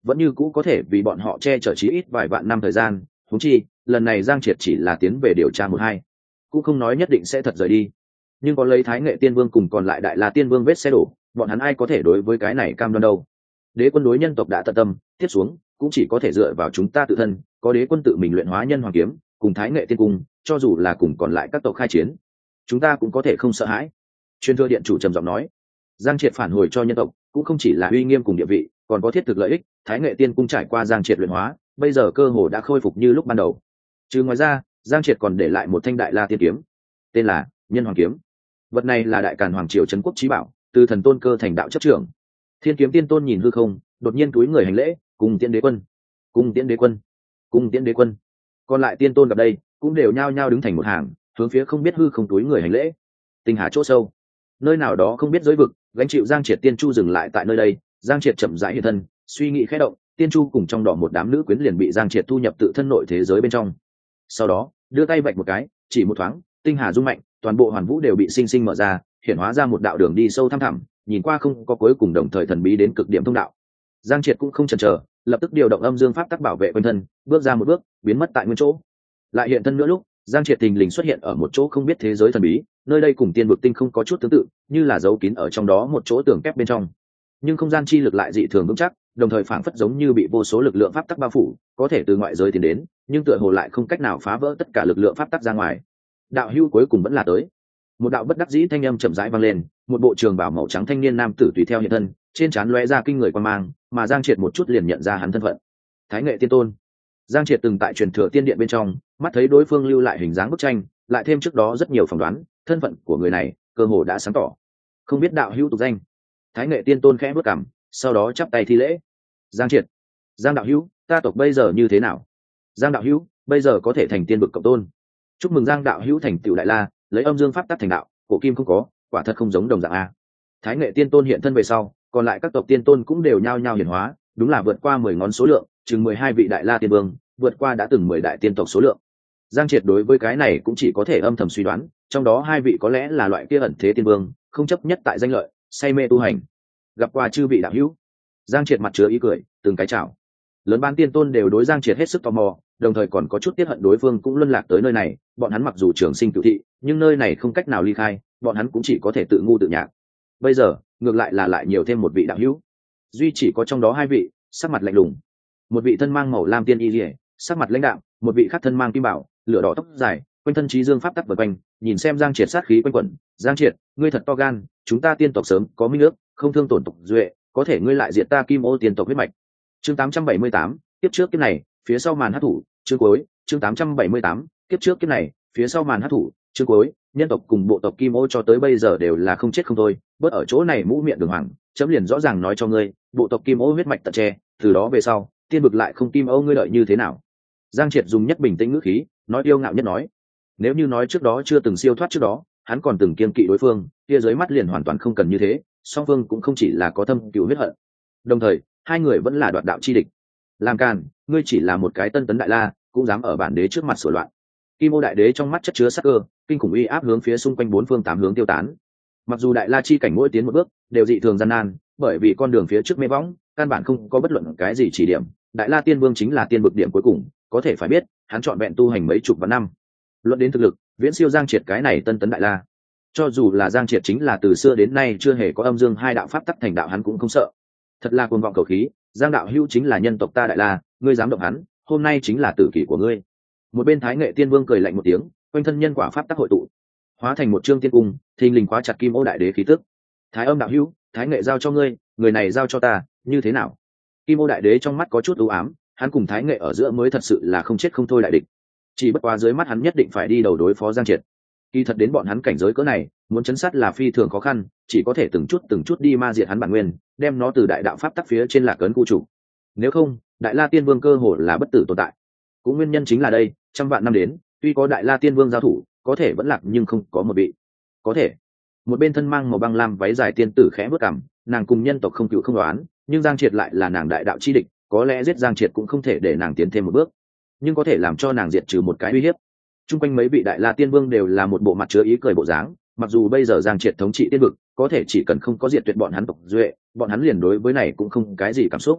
vẫn như cũ có thể vì bọn họ che chở chí ít vài vạn năm thời gian. Huống chi lần này Giang Triệt chỉ là tiến về điều tra một hai, cũng không nói nhất định sẽ thật rời đi. Nhưng có lấy Thái Nghệ Tiên Vương cùng còn lại Đại La Tiên Vương vết xe đổ, bọn hắn ai có thể đối với cái này cam đoan đâu. Đế quân đối nhân tộc đã tận tâm, tiếp xuống cũng chỉ có thể dựa vào chúng ta tự thân, có đế quân tự mình luyện hóa nhân hoàng kiếm cùng Thái Nghệ Tiên Cung, cho dù là cùng còn lại các tộc khai chiến, chúng ta cũng có thể không sợ hãi. Truyền thừa điện chủ trầm giọng nói. Giang Triệt phản hồi cho nhân tộc cũng không chỉ là uy nghiêm cùng địa vị, còn có thiết thực lợi ích. Thái Nghệ Tiên Cung trải qua Giang Triệt luyện hóa, bây giờ cơ hồ đã khôi phục như lúc ban đầu. Trừ ngoài ra, Giang Triệt còn để lại một thanh Đại La Tiên kiếm, tên là Nhân Hoàng kiếm. Vật này là Đại Càn Hoàng triều trấn quốc chí bảo, từ thần tôn cơ thành đạo chấp trưởng. Thiên kiếm tiên tôn nhìn hư không, đột nhiên túi người hành lễ, cùng tiễn đế quân, cùng tiễn đế quân, cùng tiễn đế quân. Còn lại tiên tôn gặp đây cũng đều nhao nhao đứng thành một hàng, hướng phía không biết hư không túi người hành lễ. Tinh hà chỗ sâu, nơi nào đó không biết giới vực, gánh chịu Giang Triệt tiên chu dừng lại tại nơi đây. Giang Triệt chậm rãi hiện thân, suy nghĩ khẽ động, tiên chu cùng trong đỏ một đám nữ quyến liền bị Giang Triệt thu nhập tự thân nội thế giới bên trong. Sau đó đưa tay vạch một cái, chỉ một thoáng, tinh hà rung mạnh, toàn bộ hoàn vũ đều bị sinh sinh mở ra, hiển hóa ra một đạo đường đi sâu thăm thẳm, nhìn qua không có cuối cùng, đồng thời thần bí đến cực điểm thông đạo. Giang Triệt cũng không chần chờ, lập tức điều động âm dương pháp tắc bảo vệ quanh thân, bước ra một bước, biến mất tại nguyên chỗ. Lại hiện thân nữa lúc, Giang Triệt thình lình xuất hiện ở một chỗ không biết thế giới thần bí, nơi đây cùng tiên vực tinh không có chút tương tự, như là giấu kín ở trong đó một chỗ tường kép bên trong. Nhưng không gian chi lực lại dị thường vững chắc, đồng thời phảng phất giống như bị vô số lực lượng pháp tắc bao phủ, có thể từ ngoại giới tiến đến, nhưng tựa hồ lại không cách nào phá vỡ tất cả lực lượng pháp tắc ra ngoài. Đạo hữu cuối cùng vẫn là tới. Một đạo bất đắc dĩ thanh âm chậm rãi vang lên, một bộ trường bào màu trắng thanh niên nam tử tùy theo hiện thân, trên trán lóe ra kinh người quan mang, mà Giang Triệt một chút liền nhận ra hắn thân phận. Thái Nghệ Tiên Tôn. Giang Triệt từng tại truyền thừa tiên điện bên trong, mắt thấy đối phương lưu lại hình dáng bức tranh, lại thêm trước đó rất nhiều phỏng đoán, thân phận của người này cơ hồ đã sáng tỏ. Không biết đạo hữu tục danh. Thái Nghệ Tiên Tôn khẽ bước cằm, sau đó chắp tay thi lễ. Giang Triệt. Giang đạo hữu, ta tộc bây giờ như thế nào? Giang đạo hữu, bây giờ có thể thành tiên vực cộng tôn. Chúc mừng Giang đạo hữu thành tựu đại la, lấy âm dương pháp tắc thành đạo, cổ kim không có, quả thật không giống đồng dạng a. Thái Nghệ Tiên Tôn hiện thân về sau, còn lại các tộc tiên tôn cũng đều nhao nhao hiển hóa, đúng là vượt qua 10 ngón số lượng, chừng 12 vị đại la tiên vương, vượt qua đã từng 10 đại tiên tộc số lượng. Giang Triệt đối với cái này cũng chỉ có thể âm thầm suy đoán, trong đó 2 vị có lẽ là loại kia ẩn thế tiên vương, không chấp nhất tại danh lợi, say mê tu hành. Gặp qua chư vị đạo hữu. Giang Triệt mặt chứa ý cười, từng cái chào. Lớn ban tiên tôn đều đối Giang Triệt hết sức tò mò, đồng thời còn có chút tiếc hận đối phương cũng luân lạc tới nơi này, bọn hắn mặc dù trường sinh cửu thị, nhưng nơi này không cách nào ly khai, bọn hắn cũng chỉ có thể tự ngu tự nhạc. Bây giờ, ngược lại là lại nhiều thêm một vị đạo hữu. Duy chỉ có trong đó 2 vị, sắc mặt lạnh lùng. Một vị thân mang màu lam tiên y liễu, sắc mặt lãnh đạm, một vị khác thân mang kim bảo, lửa đỏ tóc dài, quanh thân trí dương pháp tắc vần quanh, nhìn xem Giang Triệt sát khí quanh quẩn. Giang Triệt, ngươi thật to gan, chúng ta tiên tộc sớm có minh ước, không thương tổn tộc duệ, có thể ngươi lại diệt ta Kim Ô tiên tộc huyết mạch. Chương 878, tiếp trước kiếp này, phía sau màn hắc thủ, chương cuối, chương 878, tiếp trước kiếp này, phía sau màn hắc thủ, chương cuối, nhân tộc cùng bộ tộc Kim Ô cho tới bây giờ đều là không chết không thôi, bớt ở chỗ này mũ miệng đường hoàng, chấm liền rõ ràng nói cho ngươi, bộ tộc Kim Ô huyết mạch tận che, từ đó về sau, tiên vực lại không Kim Ô ngươi đợi như thế nào? Giang Triệt dùng nhất bình tĩnh ngữ khí, nói yêu ngạo nhất nói. Nếu như nói trước đó chưa từng siêu thoát trước đó, hắn còn từng kiêng kỵ đối phương, kia dưới mắt liền hoàn toàn không cần như thế, song phương cũng không chỉ là có thâm cừu huyết hận. Đồng thời, 2 người vẫn là đoạt đạo chi địch. Làm càn, ngươi chỉ là một cái tân tấn đại la, cũng dám ở bản đế trước mặt sửa loạn. Kim Ô đại đế trong mắt chất chứa sát cơ, kinh khủng uy áp hướng phía xung quanh 4 phương 8 hướng tiêu tán. Mặc dù đại la chi cảnh mỗi tiến một bước đều dị thường gian nan, bởi vì con đường phía trước mê võng, căn bản không có bất luận cái gì chỉ điểm. Đại la tiên vương chính là tiên vực điểm cuối cùng, có thể phải biết, hắn chọn vẹn tu hành mấy chục vạn năm. Luận đến thực lực, viễn siêu Giang Triệt cái này tân tấn đại la. Cho dù là Giang Triệt chính là từ xưa đến nay chưa hề có âm dương 2 đạo pháp tắc thành đạo, hắn cũng không sợ. Thật là cuồng vọng cầu khí, Giang đạo hữu chính là nhân tộc ta đại la, ngươi dám động hắn, hôm nay chính là tử kỷ của ngươi. Một bên Thái Nghệ Tiên Vương cười lạnh một tiếng, quanh thân nhân quả pháp tắc hội tụ, hóa thành một trương tiên cung, thình lình khóa chặt Kim Ô đại đế khí tức. Thái Âm đạo hữu, Thái Nghệ giao cho ngươi, người này giao cho ta, như thế nào? Kim Ô đại đế trong mắt có chút u ám, hắn cùng Thái Nghệ ở giữa mới thật sự là không chết không thôi đại địch. Chỉ bất quá dưới mắt hắn nhất định phải đi đầu đối phó Giang Triệt. Kỳ thật đến bọn hắn cảnh giới cỡ này, muốn chấn sát là phi thường khó khăn, chỉ có thể từng chút đi ma diệt hắn bản nguyên, đem nó từ đại đạo pháp tắc phía trên lạc ấn khu chủ. Nếu không, Đại La Tiên Vương cơ hồ là bất tử tồn tại. Cũng nguyên nhân chính là đây, trăm vạn năm đến, tuy có Đại La Tiên Vương giao thủ, có thể vẫn lạc nhưng không có một vị. Có thể. Một bên thân mang màu băng lam váy dài tiên tử khẽ bước cằm, nàng cùng nhân tộc không cựu không đoán, nhưng Giang Triệt lại là nàng đại đạo chi địch, có lẽ giết Giang Triệt cũng không thể để nàng tiến thêm một bước, nhưng có thể làm cho nàng diệt trừ một cái uy hiếp. Trung quanh mấy vị Đại La Tiên Vương đều là một bộ mặt chứa ý cười bộ dáng, mặc dù bây giờ Giang Triệt thống trị tiên vực, có thể chỉ cần không có diệt tuyệt bọn hắn tộc duệ, bọn hắn liền đối với này cũng không cái gì cảm xúc.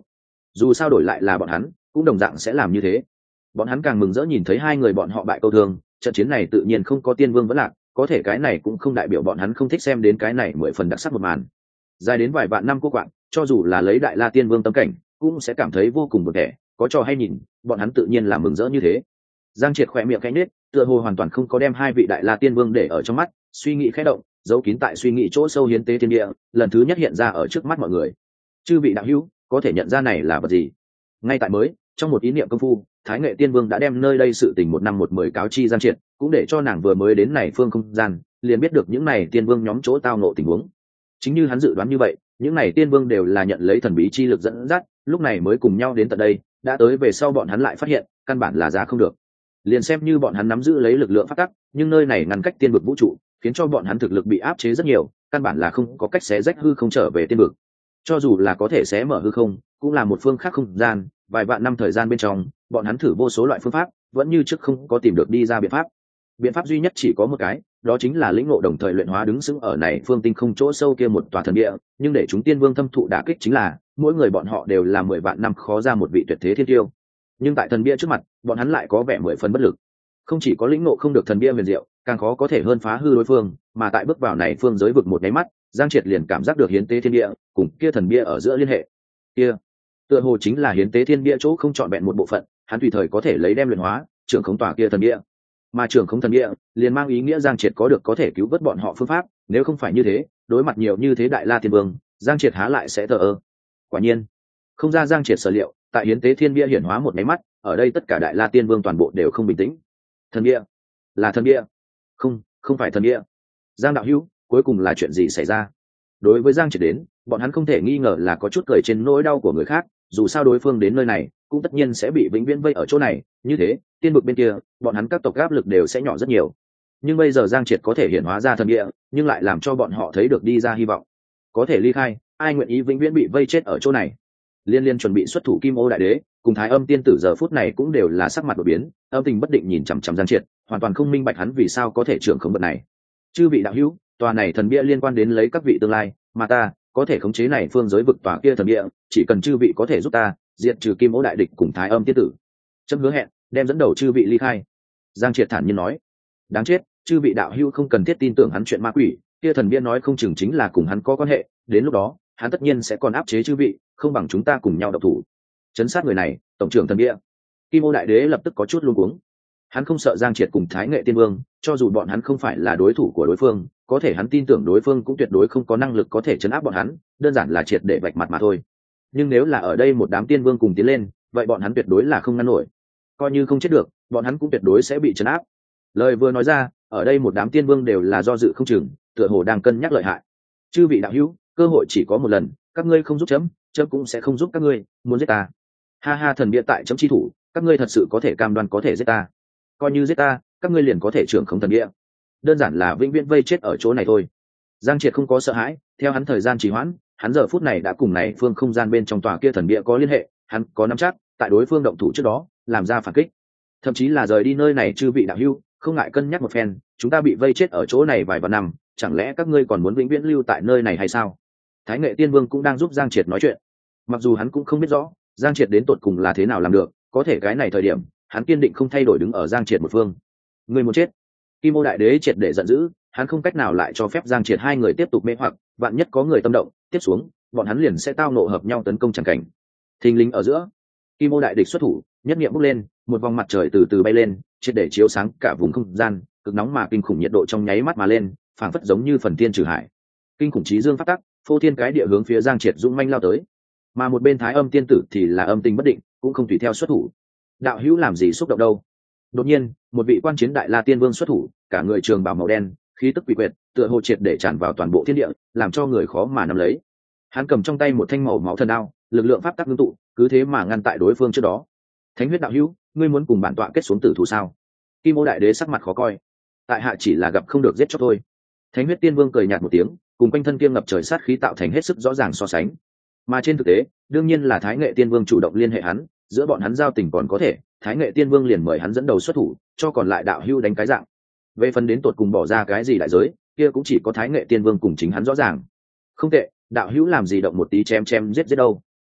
dù sao đổi lại là bọn hắn cũng đồng dạng sẽ làm như thế. Bọn hắn càng mừng rỡ nhìn thấy hai người bọn họ bại câu thương, trận chiến này tự nhiên không có tiên vương vẫn lạc, có thể cái này cũng không đại biểu bọn hắn không thích xem đến cái này 10 phần đặc sắc một màn. Dài đến vài vạn năm cô quạng, cho dù là lấy đại la tiên vương tâm cảnh cũng sẽ cảm thấy vô cùng buồn tẻ, có trò hay nhìn bọn hắn tự nhiên là mừng rỡ như thế. Giang Triệt khỏe miệng khẽ nhếch, tựa hồ hoàn toàn không có đem hai vị đại la tiên vương để ở trong mắt, suy nghĩ khẽ động, giấu kín tại suy nghĩ chỗ sâu hiến tế thiên địa lần thứ nhất hiện ra ở trước mắt mọi người. Chư vị đạo hữu có thể nhận ra này là vật gì? Ngay tại mới trong một ý niệm công phu, Thái Nghệ Tiên Vương đã đem nơi đây sự tình 1 năm 1 10 cáo chi Giang Triệt, cũng để cho nàng vừa mới đến này phương không gian liền biết được những này tiên vương nhóm chỗ tao nộ tình huống. Chính như hắn dự đoán như vậy, những này tiên vương đều là nhận lấy thần bí chi lực dẫn dắt, lúc này mới cùng nhau đến tận đây. Đã tới về sau bọn hắn lại phát hiện căn bản là ra không được, liền xem như bọn hắn nắm giữ lấy lực lượng phát tắc, nhưng nơi này ngăn cách tiên vực vũ trụ, khiến cho bọn hắn thực lực bị áp chế rất nhiều, căn bản là không có cách xé rách hư không trở về tiên vực. Cho dù là có thể xé mở hư không, cũng là một phương khác không gian, vài vạn năm thời gian bên trong, bọn hắn thử vô số loại phương pháp, vẫn như trước không có tìm được đi ra biện pháp. Biện pháp duy nhất chỉ có một cái, đó chính là lĩnh ngộ đồng thời luyện hóa đứng sững ở này phương tinh không chỗ sâu kia một tòa thần địa, nhưng để chúng tiên vương thâm thụ đả kích chính là, mỗi người bọn họ đều là 10 vạn năm khó ra một vị tuyệt thế thiên tiêu. Nhưng tại thần bia trước mặt, bọn hắn lại có vẻ 10 phần bất lực. Không chỉ có lĩnh ngộ không được thần bia huyền diệu, càng khó có thể hơn phá hư đối phương, mà tại bước vào này phương giới vực một cái mắt, Giang Triệt liền cảm giác được hiến tế thiên địa cùng kia thần bia ở giữa liên hệ. Kia, tựa hồ chính là hiến tế thiên bia chỗ không chọn vẹn một bộ phận, hắn tùy thời có thể lấy đem luyện hóa, trưởng khống tòa kia thần bia. Mà trưởng khống thần bia liền mang ý nghĩa Giang Triệt có được có thể cứu vớt bọn họ phương pháp, nếu không phải như thế, đối mặt nhiều như thế đại la tiên vương, Giang Triệt há lại sẽ thờ ơ. Quả nhiên, không ra Giang Triệt sở liệu, tại hiến tế thiên bia hiển hóa một cái mắt, ở đây tất cả đại la tiên vương toàn bộ đều không bình tĩnh. Thần bia, là thần bia. Không phải thần bia. Giang đạo hữu, cuối cùng là chuyện gì xảy ra? Đối với Giang Triệt đến, bọn hắn không thể nghi ngờ là có chút cười trên nỗi đau của người khác, dù sao đối phương đến nơi này cũng tất nhiên sẽ bị vĩnh viễn vây ở chỗ này, như thế tiên vực bên kia bọn hắn các tộc áp lực đều sẽ nhỏ rất nhiều. Nhưng bây giờ Giang Triệt có thể hiển hóa ra thần địa, nhưng lại làm cho bọn họ thấy được đi ra hy vọng. Có thể ly khai, ai nguyện ý vĩnh viễn bị vây chết ở chỗ này? Liên chuẩn bị xuất thủ Kim Ô đại đế cùng Thái Âm tiên tử giờ phút này cũng đều là sắc mặt đổi biến, âm tình bất định nhìn chằm chằm Giang Triệt, hoàn toàn không minh bạch hắn vì sao có thể trưởng khống vật này. Chư vị đạo hữu, tòa này thần bia liên quan đến lấy các vị tương lai, mà ta có thể khống chế này phương giới vực tòa kia thần bia, chỉ cần chư vị có thể giúp ta diệt trừ Kim Ô đại địch cùng Thái Âm tiên tử, chấm hứa hẹn đem dẫn đầu chư vị ly khai. Giang Triệt thản nhiên nói. Đáng chết, chư vị đạo hữu không cần thiết tin tưởng hắn chuyện ma quỷ, kia thần bia nói không chừng chính là cùng hắn có quan hệ, đến lúc đó hắn tất nhiên sẽ còn áp chế chư vị, không bằng chúng ta cùng nhau độc thủ chấn sát người này. Tổng trưởng thần bia Kim Ô đại đế lập tức có chút luống cuống. Hắn không sợ Giang Triệt cùng Thái Nghệ tiên vương, cho dù bọn hắn không phải là đối thủ của đối phương, có thể hắn tin tưởng đối phương cũng tuyệt đối không có năng lực có thể chấn áp bọn hắn, đơn giản là triệt để vạch mặt mà thôi. Nhưng nếu là ở đây một đám tiên vương cùng tiến lên, vậy bọn hắn tuyệt đối là không ngăn nổi. Coi như không chết được, bọn hắn cũng tuyệt đối sẽ bị chấn áp. Lời vừa nói ra, ở đây một đám tiên vương đều là do dự không chừng, tựa hồ đang cân nhắc lợi hại. Chư vị đạo hữu, cơ hội chỉ có một lần, các ngươi không giúp chấm cũng sẽ không giúp các ngươi, muốn giết ta. Ha ha, thần bia tại chấm chi thủ, các ngươi thật sự có thể cam đoan có thể giết ta? Coi như giết ta, các ngươi liền có thể trưởng không thần bia, đơn giản là vĩnh viễn vây chết ở chỗ này thôi. Giang Triệt không có sợ hãi, theo hắn thời gian trì hoãn, hắn giờ phút này đã cùng này phương không gian bên trong tòa kia thần bia có liên hệ, hắn có nắm chắc tại đối phương động thủ trước đó làm ra phản kích, thậm chí là rời đi nơi này. Chư vị đạo hữu, không ngại cân nhắc một phen, chúng ta bị vây chết ở chỗ này vài vạn năm, chẳng lẽ các ngươi còn muốn vĩnh viễn lưu tại nơi này hay sao? Thái Nghệ tiên vương cũng đang giúp Giang Triệt nói chuyện, mặc dù hắn cũng không biết rõ Giang Triệt đến tột cùng là thế nào làm được, có thể cái này thời điểm hắn kiên định không thay đổi đứng ở Giang Triệt một phương. Người muốn chết? Kim Ô đại đế triệt để giận dữ, hắn không cách nào lại cho phép Giang Triệt hai người tiếp tục mê hoặc, vạn nhất có người tâm động, tiếp xuống bọn hắn liền sẽ tao nộ hợp nhau tấn công chẳng cảnh. Thình lình ở giữa, Kim Ô đại địch xuất thủ, nhất niệm bốc lên, một vòng mặt trời từ từ bay lên, triệt để chiếu sáng cả vùng không gian, cực nóng mà kinh khủng nhiệt độ trong nháy mắt mà lên, phảng phất giống như phần thiên trừ hải. Kinh khủng chí dương phát tắc, phô thiên cái địa hướng phía Giang Triệt dũng manh lao tới. Mà một bên Thái Âm tiên tử thì là âm tình bất định, cũng không tùy theo xuất thủ. Đạo hữu làm gì xúc động đâu? Đột nhiên, một vị quan chiến đại la tiên vương xuất thủ, cả người trường bào màu đen, khí tức quỷ quyệt, tựa hồ triệt để tràn vào toàn bộ thiên địa, làm cho người khó mà nắm lấy. Hắn cầm trong tay một thanh màu máu thần đao, lực lượng pháp tắc ngưng tụ, cứ thế mà ngăn tại đối phương trước đó. Thánh huyết đạo hữu, ngươi muốn cùng bản tọa kết xuống tử thủ sao? Kim Ô đại đế sắc mặt khó coi. Tại hạ chỉ là gặp không được giết chóc thôi. Thánh huyết tiên vương cười nhạt một tiếng, cùng quanh thân kiêm ngập trời sát khí tạo thành hết sức rõ ràng so sánh. Mà trên thực tế, đương nhiên là Thái Nghệ tiên vương chủ động liên hệ hắn, giữa bọn hắn giao tình còn có thể, Thái Nghệ tiên vương liền mời hắn dẫn đầu xuất thủ, cho còn lại đạo hữu đánh cái dạng. Về phần đến tột cùng bỏ ra cái gì đại giới, kia cũng chỉ có Thái Nghệ tiên vương cùng chính hắn rõ ràng. Không tệ, đạo hữu làm gì động một tí chém giết đâu?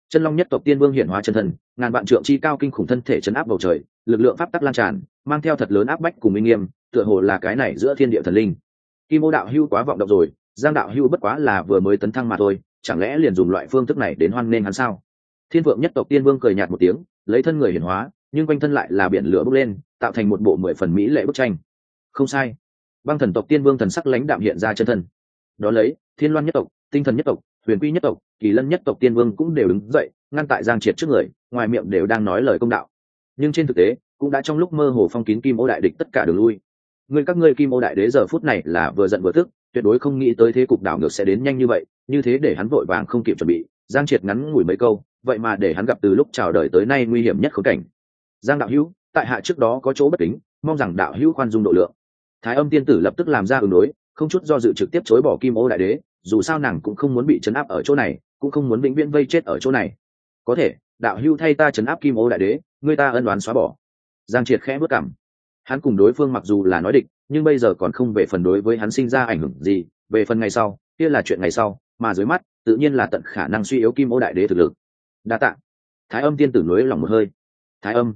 Chân long nhất tộc tiên vương hiển hóa chân thân, ngàn vạn trượng chi cao kinh khủng thân thể chấn áp bầu trời, lực lượng pháp tắc lan tràn, mang theo thật lớn áp bách cùng uy nghiêm, tựa hồ là cái này giữa thiên địa thần linh. Kim Ô đạo hưu quá vọng động rồi, Giang đạo hưu bất quá là vừa mới tấn thăng mà thôi, chẳng lẽ liền dùng loại phương thức này đến hoan nghênh hắn sao? Thiên vượng nhất tộc tiên vương cười nhạt một tiếng, lấy thân người hiển hóa, nhưng quanh thân lại là biển lửa bốc lên, tạo thành một bộ 10 phần mỹ lệ bức tranh. Không sai, băng thần tộc tiên vương thần sắc lãnh đạm hiện ra chân thân. Đó lấy Thiên Loan nhất tộc, Tinh Thần nhất tộc, Huyền Quy nhất tộc, Kỳ Lân nhất tộc tiên vương cũng đều đứng dậy, ngăn tại Giang Triệt trước người, ngoài miệng đều đang nói lời công đạo, nhưng trên thực tế cũng đã trong lúc mơ hồ phong kín Kim Ô đại địch tất cả đường lui. Các ngươi Kim Ô đại đế giờ phút này là vừa giận vừa tức, tuyệt đối không nghĩ tới thế cục đảo ngược sẽ đến nhanh như vậy, như thế để hắn vội vàng không kịp chuẩn bị. Giang Triệt ngắn ngủi mấy câu, vậy mà để hắn gặp từ lúc chào đời tới nay nguy hiểm nhất khốn cảnh. Giang đạo hữu, tại hạ trước đó có chỗ bất kính, mong rằng đạo hữu khoan dung độ lượng. Thái Âm tiên tử lập tức làm ra ứng đối, không chút do dự trực tiếp chối bỏ Kim Ô đại đế, dù sao nàng cũng không muốn bị trấn áp ở chỗ này, cũng không muốn vĩnh viễn vây chết ở chỗ này. Có thể, đạo hữu thay ta trấn áp Kim Ô đại đế, người ta ân oán xóa bỏ. Giang Triệt khẽ bước cằm. Hắn cùng đối phương mặc dù là nói địch, nhưng bây giờ còn không về phần đối với hắn sinh ra ảnh hưởng gì, về phần ngày sau kia là chuyện ngày sau, mà dưới mắt tự nhiên là tận khả năng suy yếu Kim Ô đại đế thực lực. Đa tạ. Thái Âm tiên tử nối lòng một hơi. Thái Âm,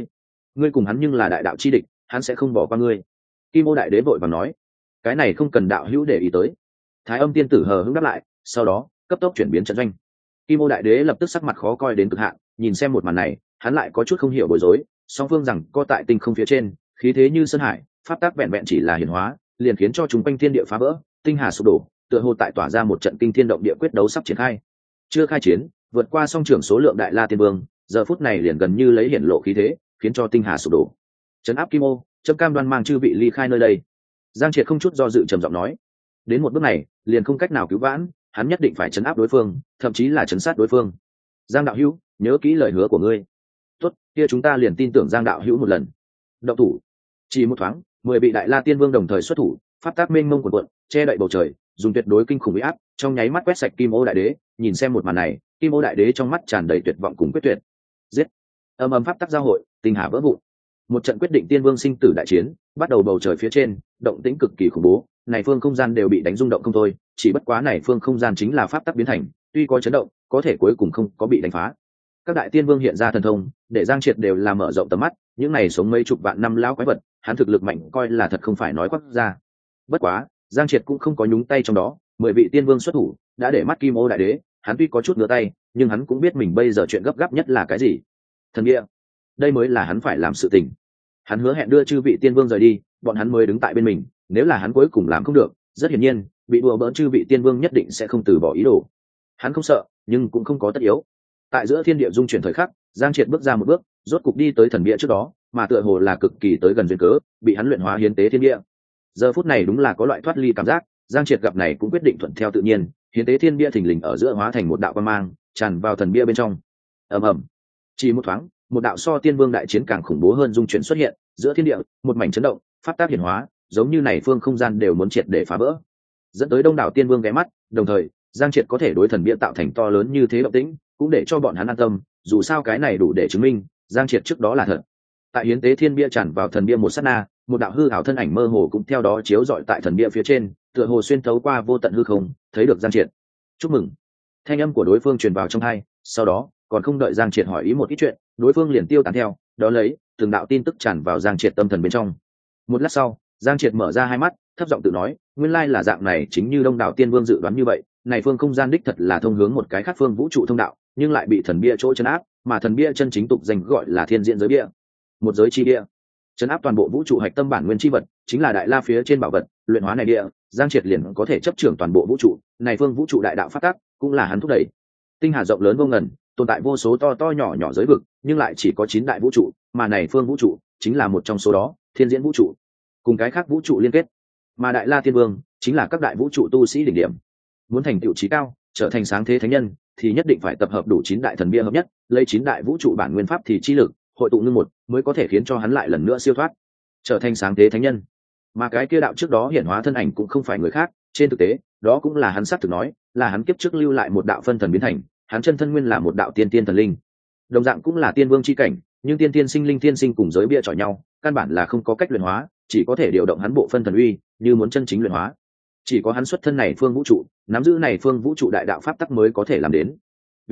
ngươi cùng hắn nhưng là đại đạo chi địch, hắn sẽ không bỏ qua ngươi. Kim Ô đại đế vội vàng nói. Cái này không cần đạo hữu để ý tới. Thái Âm tiên tử hờ hững đáp lại, sau đó cấp tốc chuyển biến trận doanh. Kim Ô đại đế lập tức sắc mặt khó coi đến cực hạn, nhìn xem một màn này, hắn lại có chút không hiểu bối rối. Song phương rằng co tại tinh không phía trên, khí thế như sơn hải, pháp tác vẹn vẹn chỉ là hiển hóa, liền khiến cho chúng quanh thiên địa phá vỡ, tinh hà sụp đổ, tựa hồ tại tỏa ra một trận kinh thiên động địa quyết đấu sắp triển khai. Chưa khai chiến, vượt qua song trưởng số lượng đại la tiên vương, giờ phút này liền gần như lấy hiển lộ khí thế, khiến cho tinh hà sụp đổ. Trấn áp Kim Ô, chấm cam đoan mang chư vị ly khai nơi đây. Giang Triệt không chút do dự trầm giọng nói, đến một bước này, liền không cách nào cứu vãn, hắn nhất định phải trấn áp đối phương, thậm chí là trấn sát đối phương. Giang đạo hữu, nhớ kỹ lời hứa của ngươi. Tốt, kia chúng ta liền tin tưởng Giang đạo hữu một lần. Động thủ. Chỉ một thoáng, 10 vị đại la tiên vương đồng thời xuất thủ, pháp tác mênh mông cuồn cuộn, che đậy bầu trời, dùng tuyệt đối kinh khủng uy áp, trong nháy mắt quét sạch Kim Ô đại đế. Nhìn xem một màn này, Kim Ô đại đế trong mắt tràn đầy tuyệt vọng cùng quyết tuyệt. Giết! Âm âm pháp tác giao hội, tinh hà vỡ vụn. Một trận quyết định tiên vương sinh tử đại chiến bắt đầu bầu trời phía trên, động tĩnh cực kỳ khủng bố, này phương không gian đều bị đánh rung động không thôi, chỉ bất quá này phương không gian chính là pháp tắc biến thành, tuy có chấn động, có thể cuối cùng không có bị đánh phá. Các đại tiên vương hiện ra thần thông, để Giang Triệt đều là mở rộng tầm mắt, những này sống mấy chục vạn năm lão quái vật, hắn thực lực mạnh coi là thật không phải nói quắc ra. Bất quá, Giang Triệt cũng không có nhúng tay trong đó, 10 vị tiên vương xuất thủ, đã để mắt Kim Ô đại đế, hắn tuy có chút ngửa tay, nhưng hắn cũng biết mình bây giờ chuyện gấp gáp nhất là cái gì. Thần địa, đây mới là hắn phải làm sự tình. Hắn hứa hẹn đưa chư vị tiên vương rời đi, bọn hắn mới đứng tại bên mình, nếu là hắn cuối cùng làm không được, rất hiển nhiên, bị đùa bỡn chư vị tiên vương nhất định sẽ không từ bỏ ý đồ. Hắn không sợ, nhưng cũng không có tất yếu. Tại giữa thiên địa dung chuyển thời khắc, Giang Triệt bước ra một bước, rốt cục đi tới thần bia trước đó, mà tựa hồ là cực kỳ tới gần duyên cớ, bị hắn luyện hóa hiến tế thiên bia. Giờ phút này đúng là có loại thoát ly cảm giác, Giang Triệt gặp này cũng quyết định thuận theo tự nhiên, hiến tế thiên bia thình lình ở giữa hóa thành một đạo quang mang, tràn vào thần bia bên trong. Ầm ầm. Chỉ một thoáng, một đạo so tiên vương đại chiến càng khủng bố hơn dung chuyển xuất hiện, giữa thiên địa, một mảnh chấn động, pháp tác hiển hóa, giống như này phương không gian đều muốn triệt để phá vỡ. Dẫn tới đông đảo tiên vương ghé mắt, đồng thời, Giang Triệt có thể đối thần bia tạo thành to lớn như thế động tĩnh, cũng để cho bọn hắn an tâm, dù sao cái này đủ để chứng minh, Giang Triệt trước đó là thật. Tại hiến tế thiên bia tràn vào thần bia một sát na, một đạo hư ảo thân ảnh mơ hồ cũng theo đó chiếu rọi tại thần bia phía trên, tựa hồ xuyên thấu qua vô tận hư không, thấy được Giang Triệt. Chúc mừng. Thanh âm của đối phương truyền vào trong tai, sau đó, còn không đợi Giang Triệt hỏi ý một ít chuyện, đối phương liền tiêu tán theo, đó lấy từng đạo tin tức tràn vào Giang Triệt tâm thần bên trong. Một lát sau, Giang Triệt mở ra hai mắt, thấp giọng tự nói, nguyên lai là dạng này, chính như đông đảo tiên vương dự đoán như vậy, này phương không gian đích thật là thông hướng một cái khác phương vũ trụ thông đạo, nhưng lại bị thần bia chỗ trấn áp, mà thần bia chân chính tục danh gọi là thiên diễn giới bia, một giới chi bia, trấn áp toàn bộ vũ trụ hạch tâm bản nguyên chi vật, chính là đại la phía trên bảo vật, luyện hóa này bia, Giang Triệt liền có thể chấp trưởng toàn bộ vũ trụ, này phương vũ trụ đại đạo phát tác, cũng là hắn thúc đẩy. Tinh hà rộng lớn vô ngần, tồn tại vô số to to nhỏ nhỏ giới vực, nhưng lại chỉ có 9 đại vũ trụ, mà này phương vũ trụ chính là một trong số đó, thiên diễn vũ trụ, cùng cái khác vũ trụ liên kết, mà đại la tiên vương chính là các đại vũ trụ tu sĩ đỉnh điểm. Muốn thành tựu chí cao, trở thành sáng thế thánh nhân, thì nhất định phải tập hợp đủ 9 đại thần bia hợp nhất, lấy 9 đại vũ trụ bản nguyên pháp thì chi lực, hội tụ như một, mới có thể khiến cho hắn lại lần nữa siêu thoát, trở thành sáng thế thánh nhân. Mà cái kia đạo trước đó hiển hóa thân ảnh cũng không phải người khác, trên thực tế, đó cũng là hắn xác thực nói, là hắn kiếp trước lưu lại một đạo phân thần biến thành, hắn chân thân nguyên là một đạo tiên tiên thần linh, đồng dạng cũng là tiên vương chi cảnh, nhưng tiên tiên sinh linh tiên sinh cùng giới bia chọi nhau, căn bản là không có cách luyện hóa, chỉ có thể điều động hắn bộ phân thần uy, như muốn chân chính luyện hóa, chỉ có hắn xuất thân này phương vũ trụ, nắm giữ này phương vũ trụ đại đạo pháp tắc mới có thể làm đến. Vì thế,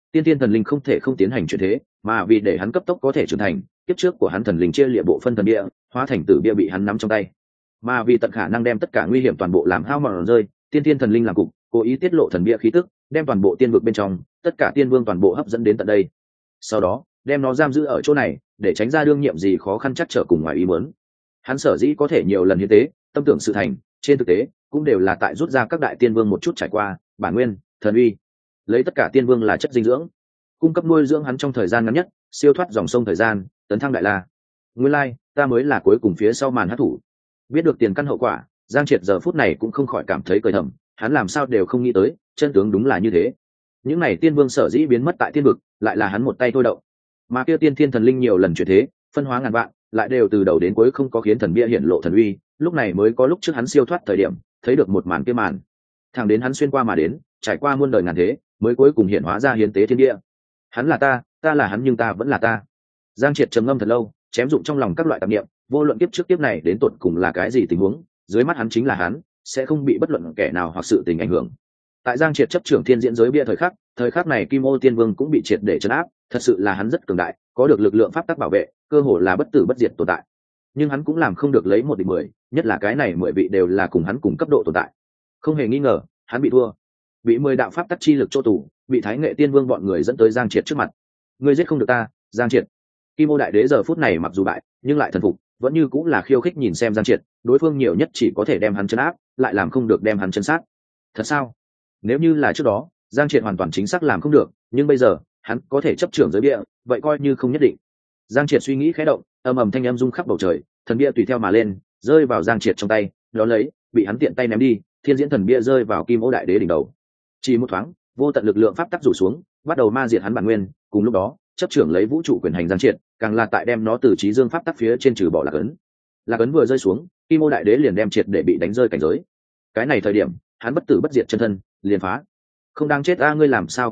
tiên thiên thần linh không thể không tiến hành chuyển thế, mà vì để hắn cấp tốc có thể trưởng thành, kiếp trước của hắn thần linh chia liệt bộ phân thần địa, hóa thành tử bia bị hắn nắm trong tay, mà vì tận khả năng đem tất cả nguy hiểm toàn bộ làm hao mòn rơi, tiên thiên thần linh làm cục cố ý tiết lộ thần bia khí tức, đem toàn bộ tiên vực bên trong tất cả tiên vương toàn bộ hấp dẫn đến tận đây, sau đó đem nó giam giữ ở chỗ này để tránh ra đương nhiệm gì khó khăn chắc trở cùng ngoài ý muốn. Hắn sở dĩ có thể nhiều lần hiến tế tâm tưởng sự thành, trên thực tế cũng đều là tại rút ra các đại tiên vương một chút trải qua bản nguyên thần uy, lấy tất cả tiên vương là chất dinh dưỡng, cung cấp nuôi dưỡng hắn trong thời gian ngắn nhất, siêu thoát dòng sông thời gian, tấn thăng đại la. Nguyên lai ta mới là cuối cùng phía sau màn hát thủ. Biết được tiền căn hậu quả, Giang Triệt giờ phút này cũng không khỏi cảm thấy cười thầm, hắn làm sao đều không nghĩ tới chân tướng đúng là như thế. Những này tiên vương sở dĩ biến mất tại tiên vực, lại là hắn một tay thôi động, mà kia tiên thiên thần linh nhiều lần chuyển thế phân hóa ngàn vạn, lại đều từ đầu đến cuối không có khiến thần bia hiển lộ thần uy, lúc này mới có lúc trước hắn siêu thoát thời điểm thấy được một màn kia màn, thẳng đến hắn xuyên qua mà đến, trải qua muôn đời ngàn thế mới cuối cùng hiện hóa ra hiến tế thiên địa. Hắn là ta, ta là hắn, nhưng ta vẫn là ta. Giang Triệt trầm ngâm thật lâu, chém dụng trong lòng các loại tạp niệm, vô luận kiếp trước kiếp này đến tột cùng là cái gì tình huống, dưới mắt hắn chính là hắn, sẽ không bị bất luận kẻ nào hoặc sự tình ảnh hưởng. Tại Giang Triệt chấp trưởng thiên diễn giới bia thời khắc này Kim Ô Tiên Vương cũng bị triệt để trấn áp, thật sự là hắn rất cường đại, có được lực lượng pháp tắc bảo vệ, cơ hồ là bất tử bất diệt tồn tại. Nhưng hắn cũng làm không được lấy 1 địch 10, nhất là cái này 10 vị đều là cùng hắn cùng cấp độ tồn tại. Không hề nghi ngờ, hắn bị thua, bị 10 đạo pháp tắc chi lực chỗ tù, bị Thái Nghệ Tiên Vương bọn người dẫn tới Giang Triệt trước mặt. Ngươi giết không được ta, Giang Triệt. Kim Ô Đại Đế giờ phút này mặc dù bại, nhưng lại thần phục, vẫn như cũng là khiêu khích nhìn xem Giang Triệt, đối phương nhiều nhất chỉ có thể đem hắn trấn áp, lại làm không được đem hắn trấn sát. Thật sao? Nếu như là trước đó, Giang Triệt hoàn toàn chính xác làm không được, nhưng bây giờ hắn có thể chấp trưởng giới bia, vậy coi như không nhất định. Giang Triệt suy nghĩ khẽ động, ầm ầm thanh âm rung khắp bầu trời, thần bia tùy theo mà lên, rơi vào Giang Triệt trong tay, đó lấy bị hắn tiện tay ném đi, thiên diễn thần bia rơi vào Kim Ô Đại Đế đỉnh đầu. Chỉ một thoáng, vô tận lực lượng pháp tắc rủ xuống, bắt đầu ma diệt hắn bản nguyên. Cùng lúc đó, chấp trưởng lấy vũ trụ quyền hành Giang Triệt, càng là tại đem nó từ trí dương pháp tắc phía trên trừ bỏ lạc ấn. Lạc ấn vừa rơi xuống, Kim Ô Đại Đế liền đem Triệt để bị đánh rơi cảnh giới. Cái này thời điểm, hắn bất tử bất diệt chân thân liền phá. Không đang chết a, ngươi làm sao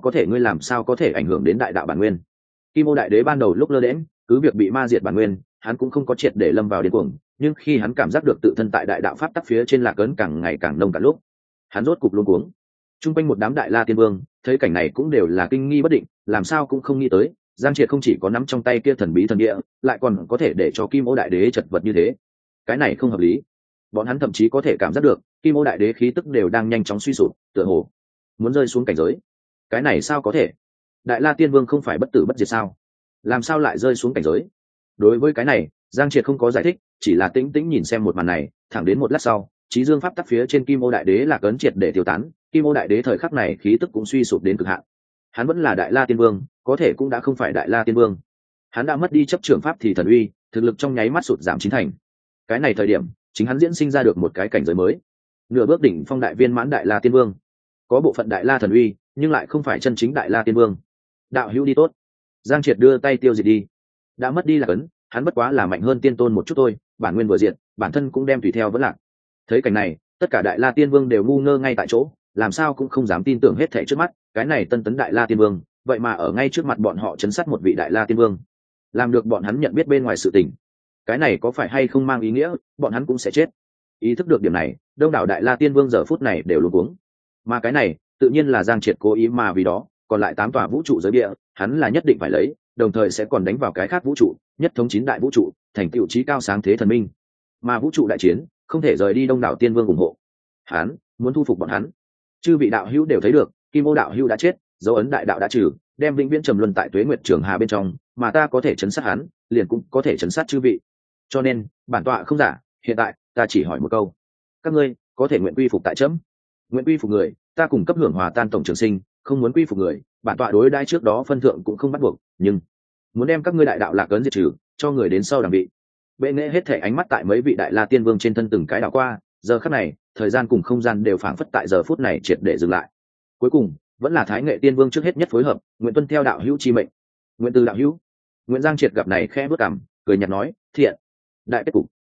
có thể ảnh hưởng đến đại đạo bản nguyên? Kim Ô Đại Đế ban đầu lúc lơ đễnh, cứ việc bị ma diệt bản nguyên, hắn cũng không có triệt để lâm vào điên cuồng, nhưng khi hắn cảm giác được tự thân tại đại đạo pháp tắc phía trên lạc ấn càng ngày càng nông cạn lúc, hắn rốt cục luống cuống. Trung quanh một đám đại la tiên vương thấy cảnh này cũng đều là kinh nghi bất định, làm sao cũng không nghĩ tới Giang Triệt không chỉ có nắm trong tay kia thần bí thần địa, lại còn có thể để cho Kim Ô Đại Đế chật vật như thế. Cái này không hợp lý. Bọn hắn thậm chí có thể cảm giác được Kim Ô Đại Đế khí tức đều đang nhanh chóng suy sụp, tựa hồ muốn rơi xuống cảnh giới. Cái này sao có thể? Đại la tiên vương không phải bất tử bất diệt sao? Làm sao lại rơi xuống cảnh giới? Đối với cái này, Giang Triệt không có giải thích, chỉ là tĩnh tĩnh nhìn xem một màn này. Thẳng đến một lát sau, trí dương pháp tắc phía trên Kim Ô Đại Đế là cấn triệt để tiêu tán, Kim Ô Đại Đế thời khắc này khí tức cũng suy sụp đến cực hạn. Hắn vẫn là đại la tiên vương, có thể cũng đã không phải đại la tiên vương. Hắn đã mất đi chấp trưởng pháp thì thần uy, thực lực trong nháy mắt sụt giảm 9 thành. Cái này thời điểm, chính hắn diễn sinh ra được một cái cảnh giới mới, nửa bước đỉnh phong đại viên mãn đại la tiên vương. Có bộ phận đại la thần uy, nhưng lại không phải chân chính đại la tiên vương. Đạo hữu đi tốt. Giang Triệt đưa tay tiêu diệt đi. Đã mất đi là cấn, hắn bất quá là mạnh hơn tiên tôn một chút thôi, bản nguyên vừa diệt, bản thân cũng đem tùy theo vẫn lạc. Thấy cảnh này, tất cả đại la tiên vương đều ngu ngơ ngay tại chỗ, làm sao cũng không dám tin tưởng hết thảy trước mắt. Cái này tân tấn đại la tiên vương, vậy mà ở ngay trước mặt bọn họ chấn sát một vị đại la tiên vương, làm được bọn hắn nhận biết bên ngoài sự tình. Cái này có phải hay không mang ý nghĩa bọn hắn cũng sẽ chết? Ý thức được điểm này, đông đảo đại la tiên vương giờ phút này đều luống cuống. Mà cái này tự nhiên là Giang Triệt cố ý, mà vì đó còn lại 8 tòa vũ trụ giới địa hắn là nhất định phải lấy, đồng thời sẽ còn đánh vào cái khác vũ trụ, nhất thống 9 đại vũ trụ, thành tựu chí cao sáng thế thần minh. Mà vũ trụ đại chiến không thể rời đi đông đảo tiên vương ủng hộ, hắn muốn thu phục bọn hắn. Chư vị đạo hữu đều thấy được, Kim Ô đạo hữu đã chết, dấu ấn đại đạo đã trừ, đem vĩnh viễn trầm luân tại tuế nguyệt trường hà bên trong, mà ta có thể chấn sát hắn, liền cũng có thể chấn sát chư vị. Cho nên bản tọa không giả, hiện tại ta chỉ hỏi một câu, các ngươi có thể nguyện quy phục tại chấm? Nguyện quy phục người, ta cùng cấp hưởng hòa tan tổng trường sinh; không muốn quy phục người, bản tọa đối đãi trước đó phân thượng cũng không bắt buộc, nhưng muốn đem các ngươi đại đạo lạc ấn diệt trừ, cho người đến sau đằng vị. Bệ nghệ hết thể ánh mắt tại mấy vị đại la tiên vương trên thân từng cái đảo qua, giờ khắc này thời gian cùng không gian đều phảng phất tại giờ phút này triệt để dừng lại. Cuối cùng vẫn là Thái Nghệ Tiên Vương trước hết nhất phối hợp, nguyện tuân theo đạo hữu chi mệnh. Nguyện từ đạo hữu. Nguyện Giang Triệt gặp này khẽ bước cằm, cười nhạt nói, thiện. Đại kết cục.